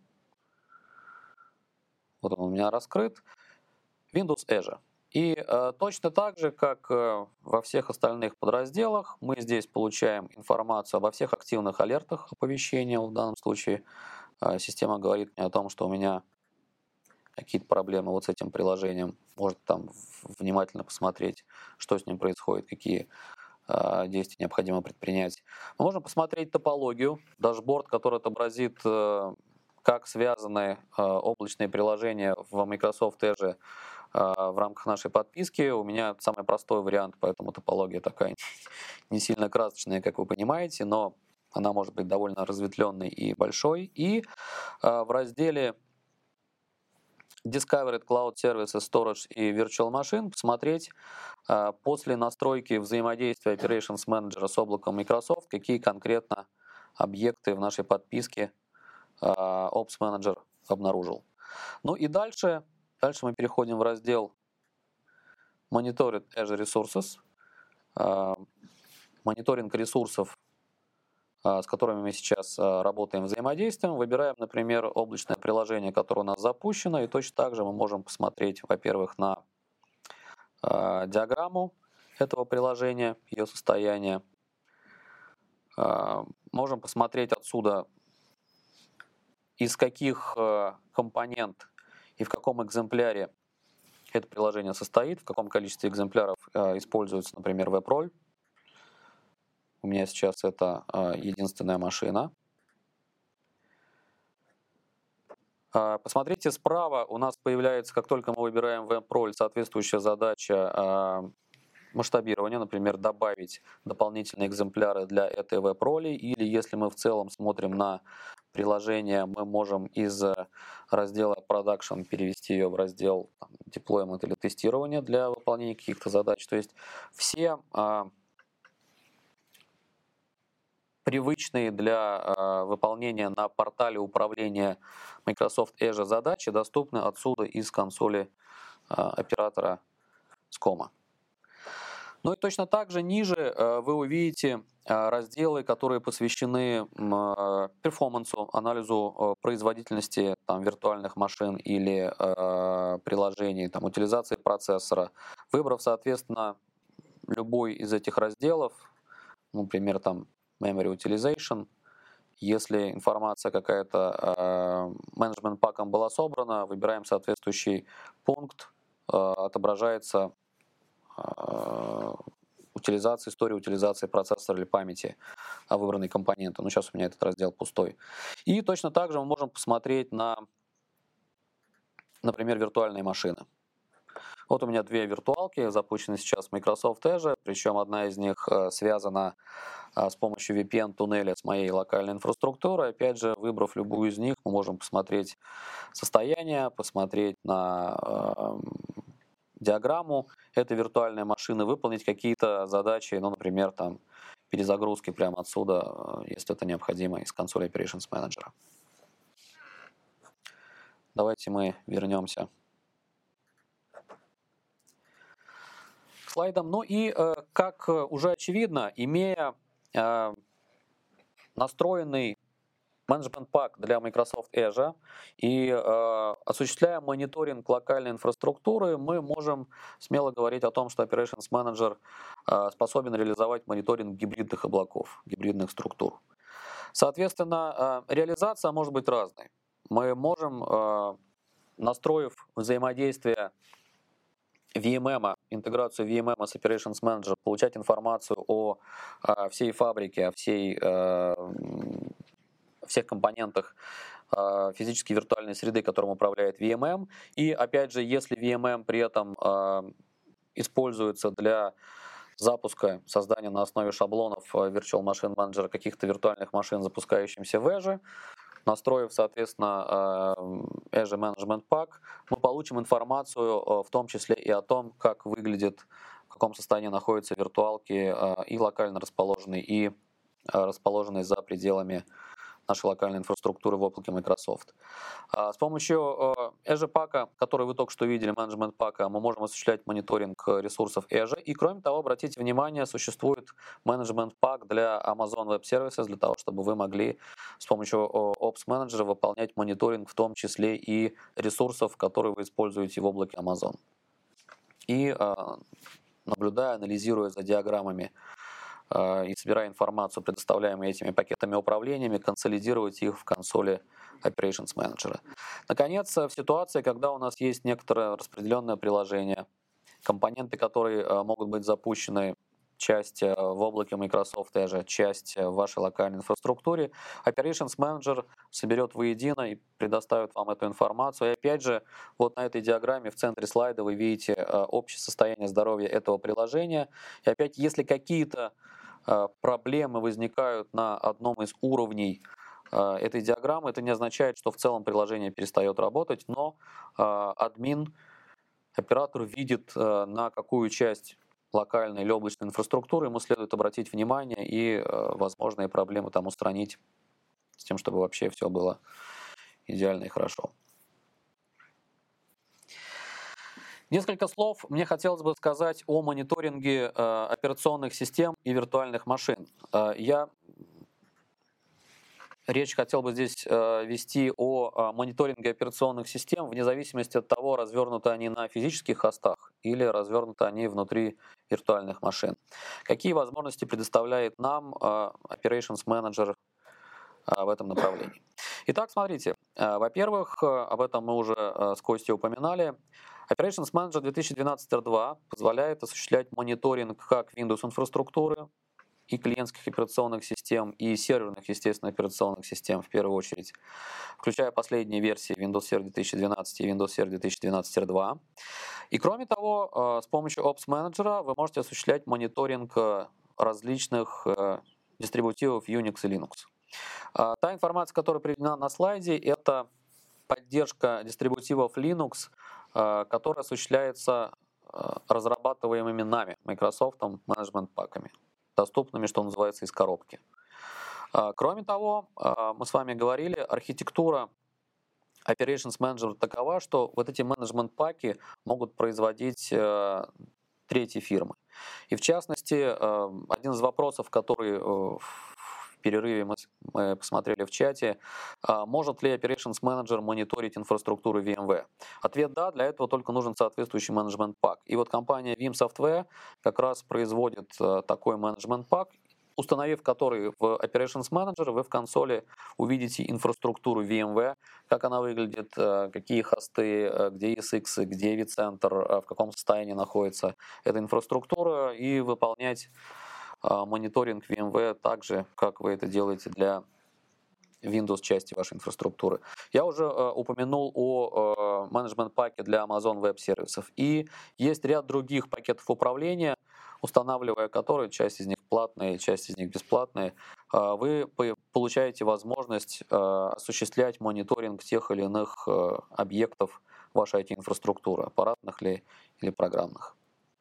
Вот он у меня раскрыт. Windows Azure. И э, точно так же, как э, во всех остальных подразделах, мы здесь получаем информацию обо всех активных алертах оповещения. В данном случае э, система говорит мне о том, что у меня какие-то проблемы вот с этим приложением. Может там внимательно посмотреть, что с ним происходит, какие э, действия необходимо предпринять. Мы можем посмотреть топологию, дашборд, который отобразит, э, как связаны э, облачные приложения в Microsoft Azure в рамках нашей подписки. У меня самый простой вариант, поэтому топология такая не сильно красочная, как вы понимаете, но она может быть довольно разветвленной и большой. И в разделе Discovered Cloud Services, Storage и Virtual Machine посмотреть после настройки взаимодействия Operations Manager с облаком Microsoft, какие конкретно объекты в нашей подписке Ops Manager обнаружил. Ну и дальше Дальше мы переходим в раздел Monitored Azure Resources, мониторинг ресурсов, с которыми мы сейчас работаем, взаимодействуем. Выбираем, например, облачное приложение, которое у нас запущено, и точно так же мы можем посмотреть, во-первых, на диаграмму этого приложения, ее состояние. Можем посмотреть отсюда, из каких компонент и в каком экземпляре это приложение состоит, в каком количестве экземпляров э, используется, например, WebRoll. У меня сейчас это э, единственная машина. Э, посмотрите, справа у нас появляется, как только мы выбираем WebRoll, соответствующая задача э, масштабирования, например, добавить дополнительные экземпляры для этой WebRoll, или если мы в целом смотрим на приложение, мы можем из раздела Production перевести ее в раздел там, Deployment или тестирование для выполнения каких-то задач. То есть все а, привычные для а, выполнения на портале управления Microsoft Azure задачи доступны отсюда из консоли а, оператора скома. Ну и точно так же ниже вы увидите разделы, которые посвящены перформансу, анализу производительности там, виртуальных машин или приложений, там, утилизации процессора. Выбрав, соответственно, любой из этих разделов, например, там Memory Utilization, если информация какая-то менеджмент паком была собрана, выбираем соответствующий пункт, отображается утилизация, история утилизации процессора или памяти выбранной компоненты. Ну, сейчас у меня этот раздел пустой. И точно так же мы можем посмотреть на, например, виртуальные машины. Вот у меня две виртуалки, запущены сейчас в Microsoft Azure, причем одна из них связана с помощью ви пи эн-туннеля с моей локальной инфраструктурой. Опять же, выбрав любую из них, мы можем посмотреть состояние, посмотреть на диаграмму этой виртуальной машины, выполнить какие-то задачи, ну, например, там, перезагрузки прямо отсюда, если это необходимо, из консоли Operations Manager. Давайте мы вернемся к слайдам. Ну и, как уже очевидно, имея настроенный менеджмент пак для Microsoft Azure и э, осуществляя мониторинг локальной инфраструктуры, мы можем смело говорить о том, что Operations Manager э, способен реализовать мониторинг гибридных облаков, гибридных структур. Соответственно, э, реализация может быть разной. Мы можем, э, настроив взаимодействие ви эм эм, интеграцию ви эм эм с Operations Manager, получать информацию о, о всей фабрике, о всей э, всех компонентах э, физической виртуальной среды, которым управляет ви эм эм. И опять же, если ви эм эм при этом э, используется для запуска, создания на основе шаблонов Virtual Machine Manager каких-то виртуальных машин, запускающихся в Azure, настроив, соответственно, Azure Management Pack, мы получим информацию в том числе и о том, как выглядит, в каком состоянии находятся виртуалки и локально расположенные, и расположенные за пределами нашей локальной инфраструктуры в облаке Microsoft. С помощью Azure пака, который вы только что видели, менеджмент пака, мы можем осуществлять мониторинг ресурсов Azure. И кроме того, обратите внимание, существует менеджмент пак для Amazon Web Services, для того, чтобы вы могли с помощью Ops Manager выполнять мониторинг, в том числе и ресурсов, которые вы используете в облаке Amazon. И наблюдая, анализируя за диаграммами и собирая информацию, предоставляемую этими пакетами управлениями, консолидировать их в консоли Operations Manager. Наконец, в ситуации, когда у нас есть некоторое распределенное приложение, компоненты, которые могут быть запущены, часть в облаке Microsoft Azure, часть в вашей локальной инфраструктуре, Operations Manager соберет воедино и предоставит вам эту информацию. И опять же, вот на этой диаграмме в центре слайда вы видите общее состояние здоровья этого приложения. И опять, если какие-то проблемы возникают на одном из уровней этой диаграммы, это не означает, что в целом приложение перестает работать, но админ, оператор видит, на какую часть локальной или облачной инфраструктуры ему следует обратить внимание и возможные проблемы там устранить, с тем, чтобы вообще все было идеально и хорошо. Несколько слов мне хотелось бы сказать о мониторинге э, операционных систем и виртуальных машин. Э, я речь хотел бы здесь э, вести о, о мониторинге операционных систем вне зависимости от того, развернуты они на физических хостах или развернуты они внутри виртуальных машин. Какие возможности предоставляет нам э, Operations Manager э, в этом направлении? Итак, смотрите. Э, во-первых, э, об этом мы уже э, с Костей упоминали. Operations Manager две тысячи двенадцать эр два позволяет осуществлять мониторинг как Windows инфраструктуры и клиентских операционных систем, и серверных, естественно, операционных систем в первую очередь, включая последние версии Windows Server две тысячи двенадцать и Windows Server две тысячи двенадцать эр два. И кроме того, с помощью Ops Manager вы можете осуществлять мониторинг различных дистрибутивов Unix и Linux. Та информация, которая приведена на слайде, это поддержка дистрибутивов Linux, которая осуществляется разрабатываемыми нами, Microsoft, менеджмент-паками, доступными, что называется, из коробки. Кроме того, мы с вами говорили, архитектура Operations Manager такова, что вот эти менеджмент-паки могут производить третьи фирмы. И в частности, один из вопросов, который в перерыве мы, мы посмотрели в чате, может ли Operations Manager мониторить инфраструктуру ви эм ви? Ответ да, для этого только нужен соответствующий менеджмент-пак. И вот компания Vim Software как раз производит такой менеджмент-пак, установив который в Operations Manager, вы в консоли увидите инфраструктуру ви эм ви, как она выглядит, какие хосты, где и эс икс, где vCenter, в каком состоянии находится эта инфраструктура, и выполнять мониторинг ви эм ви так же, как вы это делаете для Windows части вашей инфраструктуры. Я уже э, упомянул о э, менеджмент-паке для Amazon Web Services. И есть ряд других пакетов управления, устанавливая которые, часть из них платные, часть из них бесплатные, э, вы получаете возможность э, осуществлять мониторинг тех или иных э, объектов вашей ай ти-инфраструктуры, аппаратных ли или программных.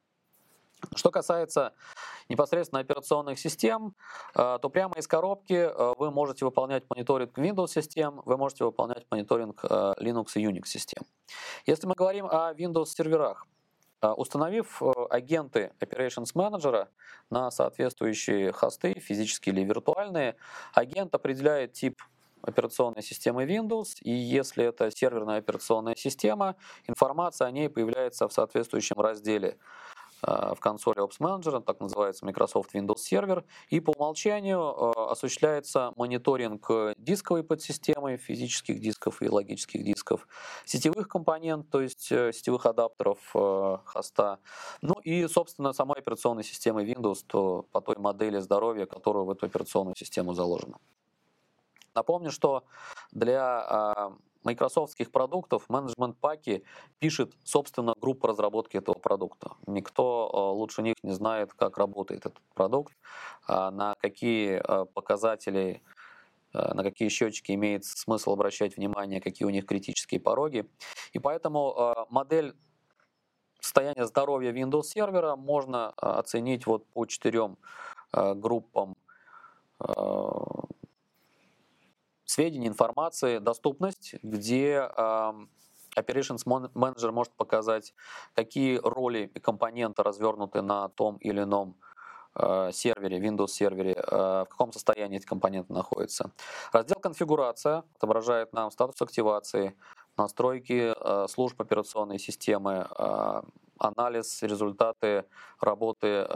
Что касается непосредственно операционных систем, то прямо из коробки вы можете выполнять мониторинг Windows систем, вы можете выполнять мониторинг Linux и Unix систем. Если мы говорим о Windows серверах, установив агенты Operations Manager на соответствующие хосты, физические или виртуальные, агент определяет тип операционной системы Windows, и если это серверная операционная система, информация о ней появляется в соответствующем разделе в консоли Ops Manager, так называется Microsoft Windows Server, и по умолчанию осуществляется мониторинг дисковой подсистемы, физических дисков и логических дисков, сетевых компонентов, то есть сетевых адаптеров хоста, ну и, собственно, самой операционной системы Windows то по той модели здоровья, которая в эту операционную систему заложена. Напомню, что для майкрософтских продуктов менеджмент-паки пишет, собственно, группа разработки этого продукта. Никто лучше них не знает, как работает этот продукт, на какие показатели, на какие счетчики имеет смысл обращать внимание, какие у них критические пороги. И поэтому модель состояния здоровья Windows сервера можно оценить вот по четырем группам сведений, информации, доступность, где Operations Manager может показать, какие роли и компоненты развернуты на том или ином сервере, Windows сервере, в каком состоянии эти компоненты находятся. Раздел «Конфигурация» отображает нам статус активации, настройки служб операционной системы, анализ, результаты работы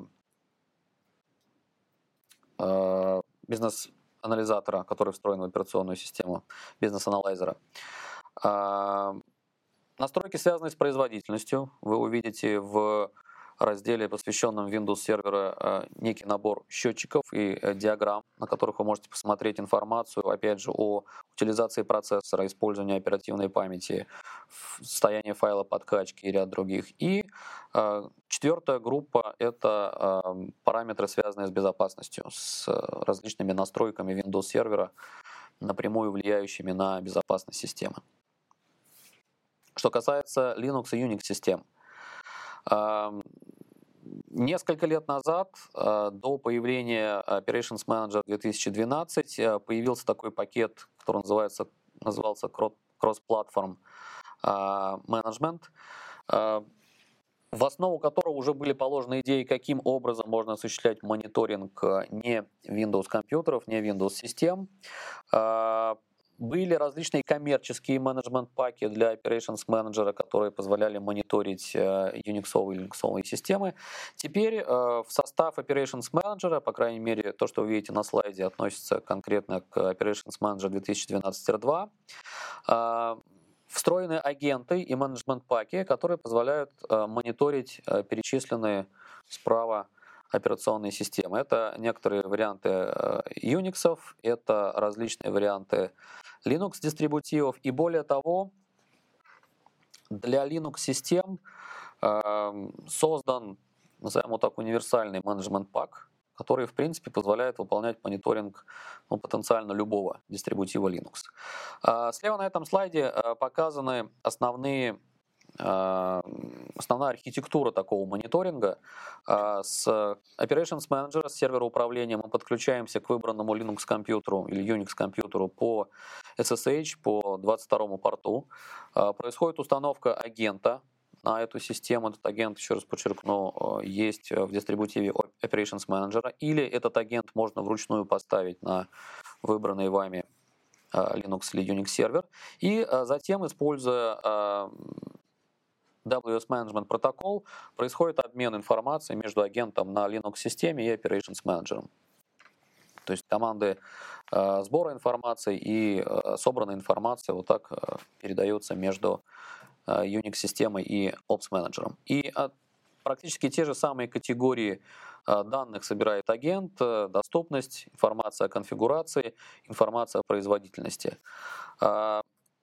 бизнес-анализатора, который встроен в операционную систему, бизнес-аналайзера. Настройки, связанные с производительностью, вы увидите в разделе, посвященном Windows сервера, некий набор счетчиков и диаграмм, на которых вы можете посмотреть информацию, опять же, о утилизации процессора, использовании оперативной памяти, состоянии файла подкачки и ряд других. И э, четвертая группа – это э, параметры, связанные с безопасностью, с различными настройками Windows сервера, напрямую влияющими на безопасность системы. Что касается Linux и Unix систем, несколько лет назад, до появления Operations Manager две тысячи двенадцать, появился такой пакет, который называется, назывался Cross-Platform Management, в основу которого уже были положены идеи, каким образом можно осуществлять мониторинг не Windows компьютеров, не Windows систем. Были различные коммерческие менеджмент-паки для Operations Manager, которые позволяли мониторить Unix-овые и Linux-овые системы. Теперь в состав Operations Manager, по крайней мере, то, что вы видите на слайде, относится конкретно к Operations Manager две тысячи двенадцать два, встроены агенты и менеджмент-паки, которые позволяют мониторить перечисленные справа операционные системы. Это некоторые варианты Unix, это различные варианты Linux-дистрибутивов. И более того, для Linux-систем создан, назовем его так, универсальный менеджмент-пак, который, в принципе, позволяет выполнять мониторинг, ну, потенциально любого дистрибутива Linux. Слева на этом слайде показаны основные основная архитектура такого мониторинга. С Operations Manager, с сервера управления, мы подключаемся к выбранному Linux компьютеру или Unix компьютеру по эс эс эйч, по двадцать второму порту. Происходит установка агента на эту систему. Этот агент, еще раз подчеркну, есть в дистрибутиве Operations Manager, или этот агент можно вручную поставить на выбранный вами Linux или Unix сервер, и затем, используя дабл ю эс Management протокол, происходит обмен информацией между агентом на Linux-системе и Operations Manager. То есть команды э, сбора информации и э, собранная информация вот так э, передается между э, Unix-системой и Ops-менеджером. И э, практически те же самые категории э, данных собирает агент: э, доступность, информация о конфигурации, информация о производительности. Э,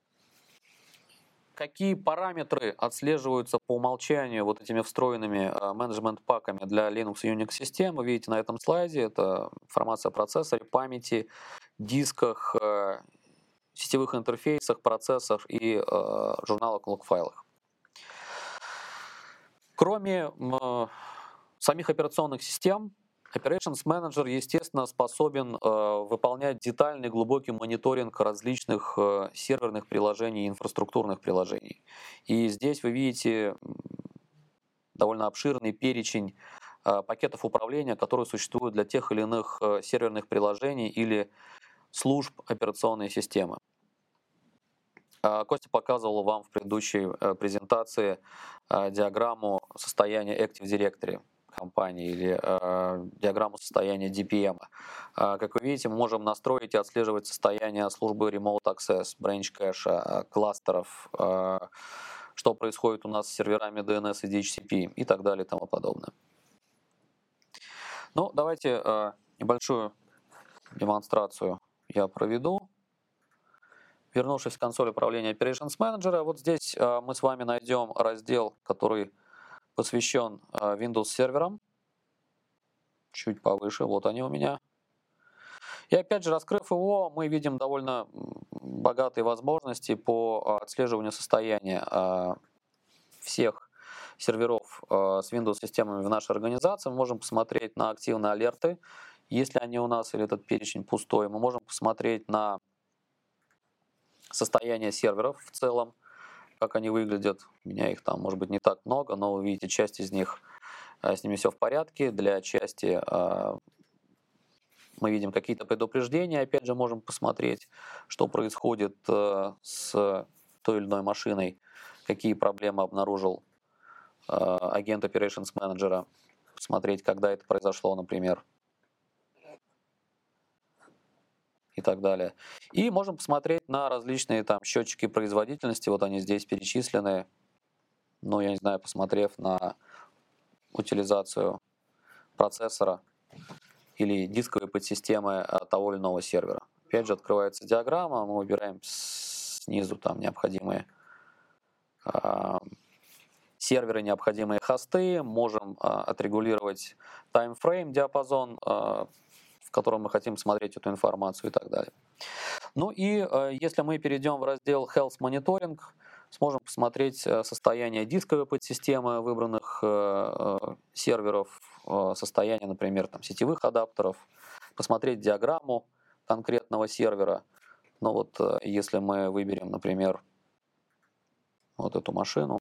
Какие параметры отслеживаются по умолчанию вот этими встроенными менеджмент-паками для Linux и Unix систем, вы видите на этом слайде. Это информация о процессоре, памяти, дисках, сетевых интерфейсах, процессах и э, журналах, лог-файлах. Кроме э, самих операционных систем, Operations Manager, естественно, способен э, выполнять детальный глубокий мониторинг различных э, серверных приложений и инфраструктурных приложений. И здесь вы видите довольно обширный перечень э, пакетов управления, которые существуют для тех или иных э, серверных приложений или служб операционной системы. Э, Костя показывал вам в предыдущей э, презентации э, диаграмму состояния Active Directory компании или э, диаграмму состояния ди пи эм. Э, как вы видите, мы можем настроить и отслеживать состояние службы Remote Access, Branch Cache, э, кластеров, э, что происходит у нас с серверами ди эн эс и ди эйч си пи и так далее и тому подобное. Ну, давайте э, небольшую демонстрацию я проведу. Вернувшись в консоль управления Operations Manager, вот здесь э, мы с вами найдем раздел, который посвящен Windows серверам. Чуть повыше, вот они у меня. И опять же, раскрыв его, мы видим довольно богатые возможности по отслеживанию состояния всех серверов с Windows-системами в нашей организации. Мы можем посмотреть на активные алерты, если они у нас, или этот перечень пустой. Мы можем посмотреть на состояние серверов в целом, как они выглядят. У меня их там, может быть, не так много, но вы видите, часть из них, с ними все в порядке. Для части мы видим какие-то предупреждения. Опять же, можем посмотреть, что происходит с той или иной машиной, какие проблемы обнаружил агент Operations Manager, посмотреть, когда это произошло, например, и так далее. И можем посмотреть на различные там счетчики производительности, вот они здесь перечислены, ну, я не знаю, посмотрев на утилизацию процессора или дисковой подсистемы того или иного сервера. Опять же, открывается диаграмма, мы выбираем снизу там необходимые э, серверы, необходимые хосты, можем э, отрегулировать таймфрейм, диапазон, э, в котором мы хотим смотреть эту информацию и так далее. Ну и э, если мы перейдем в раздел Health Monitoring, сможем посмотреть состояние дисковой подсистемы выбранных э, серверов, э, состояние, например, там, сетевых адаптеров, посмотреть диаграмму конкретного сервера. Ну вот э, если мы выберем, например, вот эту машину,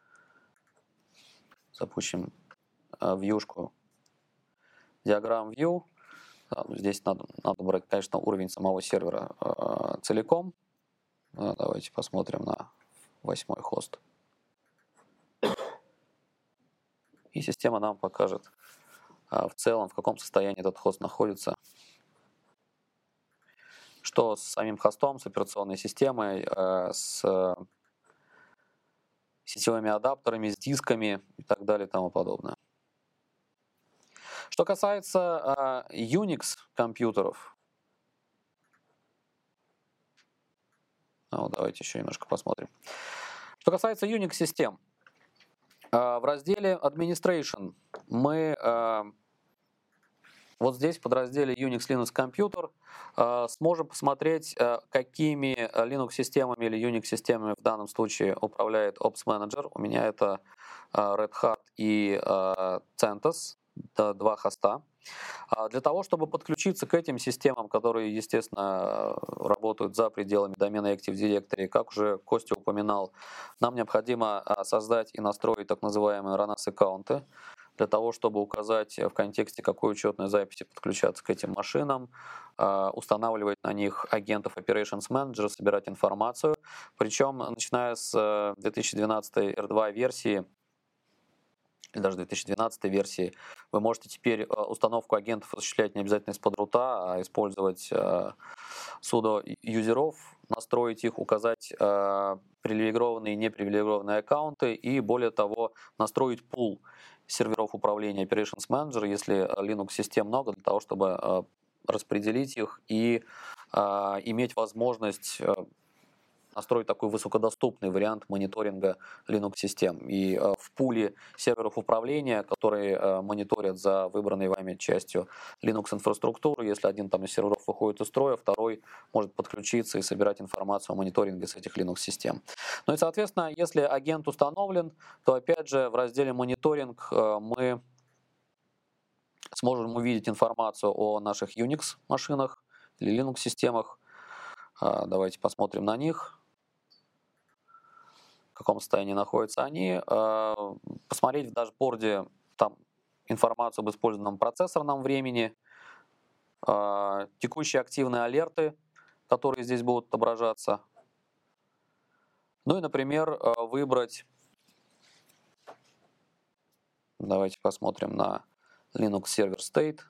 запустим э, вьюшку, диаграмм view, здесь надо, надо брать, конечно, уровень самого сервера э, целиком. Ну, давайте посмотрим на восьмой хост. И система нам покажет в целом, в каком состоянии этот хост находится. Что с самим хостом, с операционной системой, с сетевыми адаптерами, с дисками и так далее и тому подобное. Что касается Unix компьютеров, ну, давайте еще немножко посмотрим. Что касается Unix систем, в разделе Administration мы вот здесь в подразделе Unix Linux Computer сможем посмотреть, какими Linux системами или Unix системами в данном случае управляет Ops Manager. У меня это Red Hat и CentOS, два хоста. Для того, чтобы подключиться к этим системам, которые, естественно, работают за пределами домена Active Directory, как уже Костя упоминал, нам необходимо создать и настроить так называемые эр эн эс-аккаунты, для того, чтобы указать в контексте, какой учетной записи подключаться к этим машинам, устанавливать на них агентов Operations Manager, собирать информацию. Причем, начиная с две тысячи двенадцатой эр два версии, или даже две тысячи двенадцатой версии, вы можете теперь установку агентов осуществлять не обязательно из-под рута, а использовать sudo юзеров, настроить их, указать привилегированные и непривилегированные аккаунты и, более того, настроить пул серверов управления Operations Manager, если Linux-систем много, для того, чтобы распределить их и иметь возможность настроить такой высокодоступный вариант мониторинга Linux-систем. И э, в пуле серверов управления, которые э, мониторят за выбранной вами частью Linux-инфраструктуры, если один там из серверов выходит из строя, второй может подключиться и собирать информацию о мониторинге с этих Linux-систем. Ну и, соответственно, если агент установлен, то, опять же, в разделе «Мониторинг» э, мы сможем увидеть информацию о наших Unix-машинах или Linux-системах. Э, давайте посмотрим на них. В каком состоянии находятся они, посмотреть в дашборде там информацию об использованном процессорном времени, текущие активные алерты, которые здесь будут отображаться. Ну и, например, выбрать, давайте посмотрим на Linux Server State.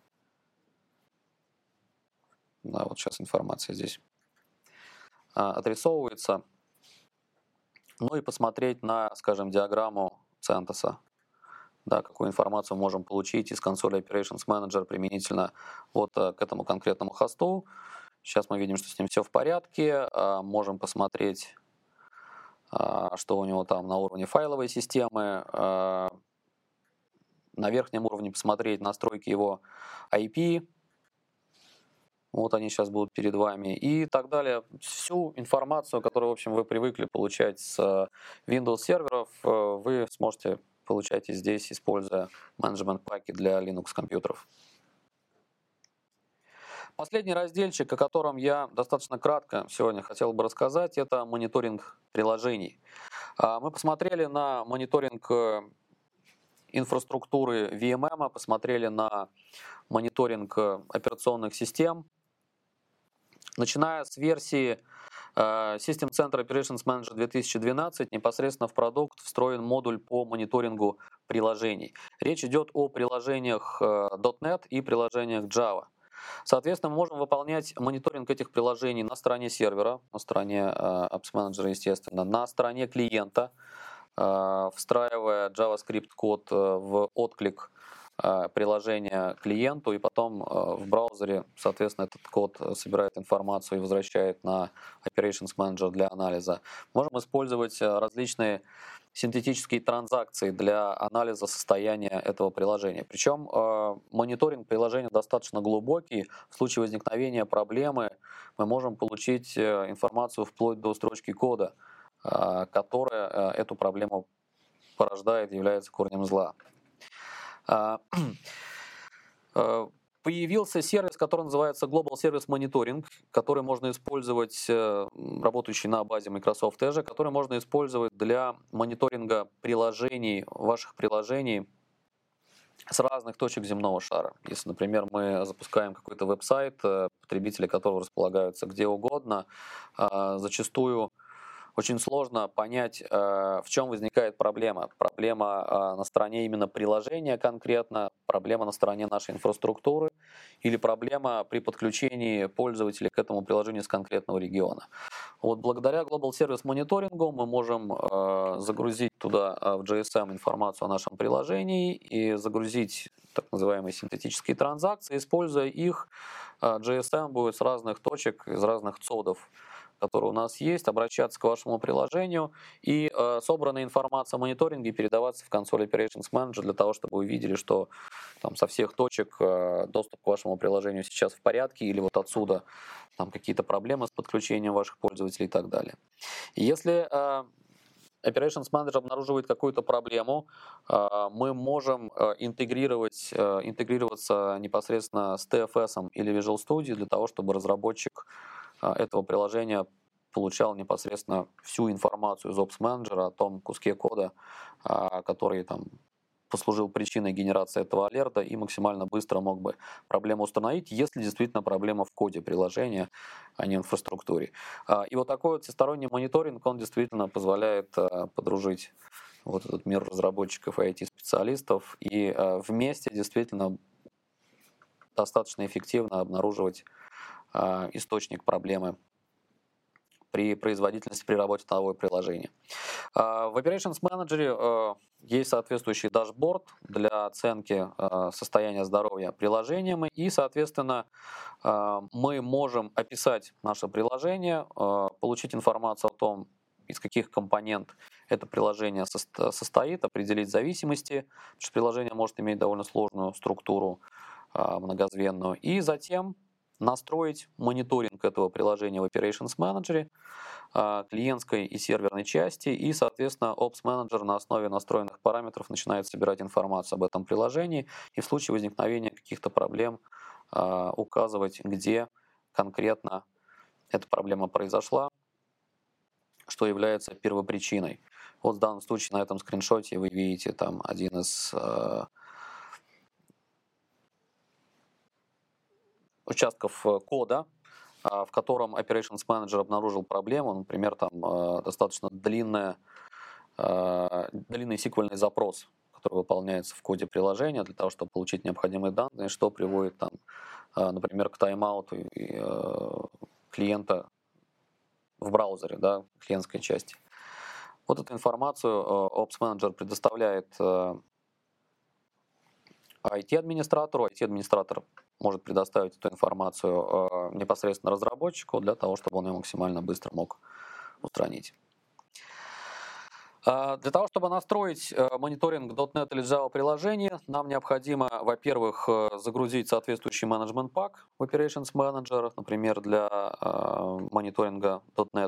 Да, вот сейчас информация здесь отрисовывается. Ну и посмотреть на, скажем, диаграмму CentOS. Да, какую информацию можем получить из консоли Operations Manager применительно вот к этому конкретному хосту. Сейчас мы видим, что с ним все в порядке. Можем посмотреть, что у него там на уровне файловой системы. На верхнем уровне посмотреть настройки его ай пи. Вот они сейчас будут перед вами и так далее. Всю информацию, которую, в общем, вы привыкли получать с Windows серверов, вы сможете получать и здесь, используя менеджмент-паки для Linux компьютеров. Последний разделчик, о котором я достаточно кратко сегодня хотел бы рассказать, это мониторинг приложений. Мы посмотрели на мониторинг инфраструктуры ви эм эм, посмотрели на мониторинг операционных систем. Начиная с версии System Center Operations Manager две тысячи двенадцать, непосредственно в продукт встроен модуль по мониторингу приложений. Речь идет о приложениях .дот нет и приложениях Java. Соответственно, мы можем выполнять мониторинг этих приложений на стороне сервера, на стороне Apps Manager, естественно, на стороне клиента, встраивая JavaScript код в отклик приложения клиенту, и потом в браузере, соответственно, этот код собирает информацию и возвращает на Operations Manager для анализа. Можем использовать различные синтетические транзакции для анализа состояния этого приложения. Причем мониторинг приложения достаточно глубокий. В случае возникновения проблемы мы можем получить информацию вплоть до строчки кода, которая эту проблему порождает, является корнем зла. Появился сервис, который называется Global Service Monitoring, который можно использовать, работающий на базе Microsoft Azure, который можно использовать для мониторинга приложений, ваших приложений с разных точек земного шара. Если, например, мы запускаем какой-то веб-сайт, потребители которого располагаются где угодно, зачастую очень сложно понять, в чем возникает проблема. Проблема на стороне именно приложения конкретно, проблема на стороне нашей инфраструктуры или проблема при подключении пользователей к этому приложению с конкретного региона. Вот благодаря Global Service Monitoring мы можем загрузить туда в джей эс эм информацию о нашем приложении и загрузить так называемые синтетические транзакции. Используя их, джей эс эм будет с разных точек, из разных цодов, которые у нас есть, обращаться к вашему приложению, и э, собранная информация о мониторинге передаваться в консоль Operations Manager для того, чтобы вы видели, что там, со всех точек э, доступ к вашему приложению сейчас в порядке, или вот отсюда там, какие-то проблемы с подключением ваших пользователей и так далее. И если э, Operations Manager обнаруживает какую-то проблему, э, мы можем э, интегрировать, э, интегрироваться непосредственно с ти эф эс или Visual Studio для того, чтобы разработчик этого приложения получал непосредственно всю информацию из Ops Manager о том куске кода, который там послужил причиной генерации этого алерта, и максимально быстро мог бы проблему установить, если действительно проблема в коде приложения, а не в инфраструктуре. И вот такой вот всесторонний мониторинг, он действительно позволяет подружить вот этот мир разработчиков и ай ти-специалистов, и вместе действительно достаточно эффективно обнаруживать источник проблемы при производительности при работе нового приложения. В Operations Manager есть соответствующий дашборд для оценки состояния здоровья приложением, и, соответственно, мы можем описать наше приложение, получить информацию о том, из каких компонент это приложение состоит, определить зависимости, потому что приложение может иметь довольно сложную структуру, многозвенную, и затем настроить мониторинг этого приложения в Operations Manager, клиентской и серверной части, и, соответственно, Ops Manager на основе настроенных параметров начинает собирать информацию об этом приложении и в случае возникновения каких-то проблем указывать, где конкретно эта проблема произошла, что является первопричиной. Вот в данном случае на этом скриншоте вы видите там один из участков кода, в котором Operations Manager обнаружил проблему, например, там достаточно длинная, длинный сиквельный запрос, который выполняется в коде приложения для того, чтобы получить необходимые данные, что приводит, там, например, к тайм-ауту клиента в браузере, да, клиентской части. Вот эту информацию Ops Manager предоставляет ай ти-администратору, ай ти-администратор может предоставить эту информацию непосредственно разработчику для того, чтобы он ее максимально быстро мог устранить. Для того, чтобы настроить мониторинг .дот нет или Java приложения, нам необходимо, во-первых, загрузить соответствующий менеджмент пак в Operations Manager, например, для мониторинга .дот нет.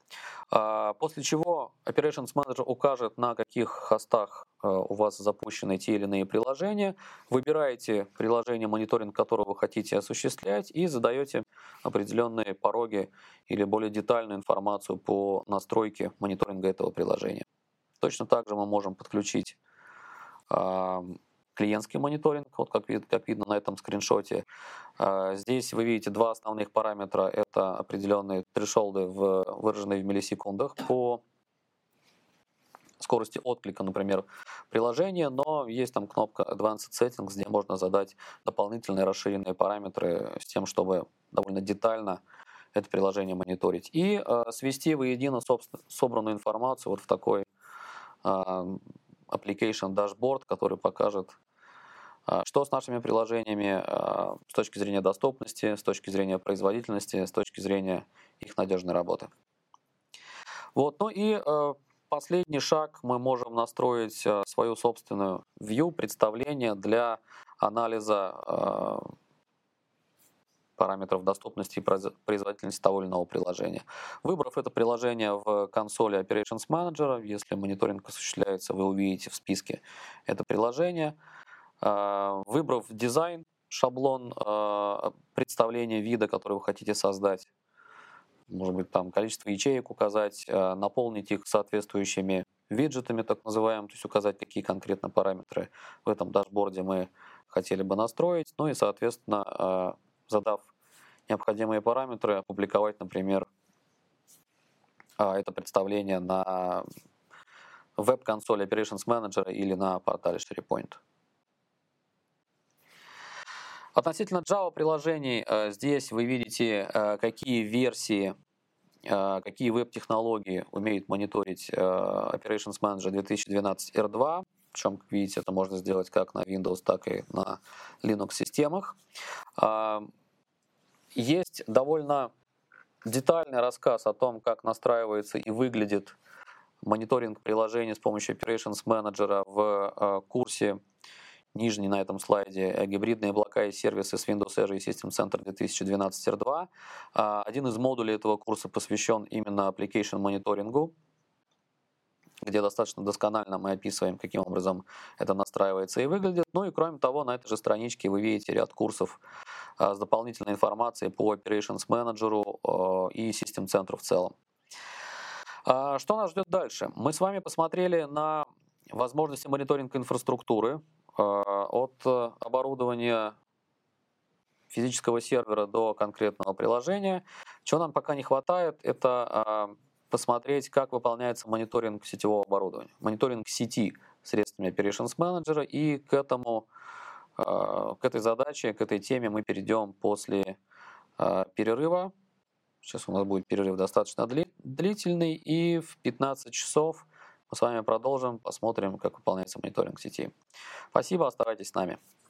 После чего Operations Manager укажет, на каких хостах у вас запущены те или иные приложения. Выбираете приложение, мониторинг которого вы хотите осуществлять, и задаете определенные пороги или более детальную информацию по настройке мониторинга этого приложения. Точно так же мы можем подключить клиентский мониторинг, вот как, вид, как видно на этом скриншоте. Здесь вы видите два основных параметра. Это определенные трешолды, в, выраженные в миллисекундах по скорости отклика, например, приложения, но есть там кнопка Advanced Settings, где можно задать дополнительные расширенные параметры с тем, чтобы довольно детально это приложение мониторить. И э, свести воедино собранную информацию вот в такой э, application dashboard, который покажет, что с нашими приложениями с точки зрения доступности, с точки зрения производительности, с точки зрения их надежной работы. Вот. Ну и последний шаг, мы можем настроить свою собственную view, представление для анализа параметров доступности и производительности того или иного приложения. Выбрав это приложение в консоли Operations Manager, если мониторинг осуществляется, вы увидите в списке это приложение. Выбрав дизайн, шаблон представления вида, который вы хотите создать, может быть, там количество ячеек указать, наполнить их соответствующими виджетами, так называемым, то есть указать, какие конкретно параметры в этом дашборде мы хотели бы настроить, ну и, соответственно, задав необходимые параметры, опубликовать, например, это представление на веб-консоли Operations Manager или на портале SharePoint. Относительно Java-приложений, здесь вы видите, какие версии, какие веб-технологии умеет мониторить Operations Manager две тысячи двенадцать эр два. Причем, как видите, это можно сделать как на Windows, так и на Linux-системах. Есть довольно детальный рассказ о том, как настраивается и выглядит мониторинг приложений с помощью Operations Manager в курсе, нижний на этом слайде, гибридные облака и сервисы с Windows Azure и System Center две тысячи двенадцать эр два. Один из модулей этого курса посвящен именно application мониторингу, где достаточно досконально мы описываем, каким образом это настраивается и выглядит. Ну и кроме того, на этой же страничке вы видите ряд курсов с дополнительной информацией по Operations Manager и System Center в целом. Что нас ждет дальше? Мы с вами посмотрели на возможности мониторинга инфраструктуры, от оборудования физического сервера до конкретного приложения. Чего нам пока не хватает, это посмотреть, как выполняется мониторинг сетевого оборудования, мониторинг сети средствами Operations Manager, и к этому, к этой задаче, к этой теме мы перейдем после перерыва. Сейчас у нас будет перерыв достаточно длительный, и в пятнадцать часов мы с вами продолжим, посмотрим, как выполняется мониторинг сети. Спасибо, оставайтесь с нами.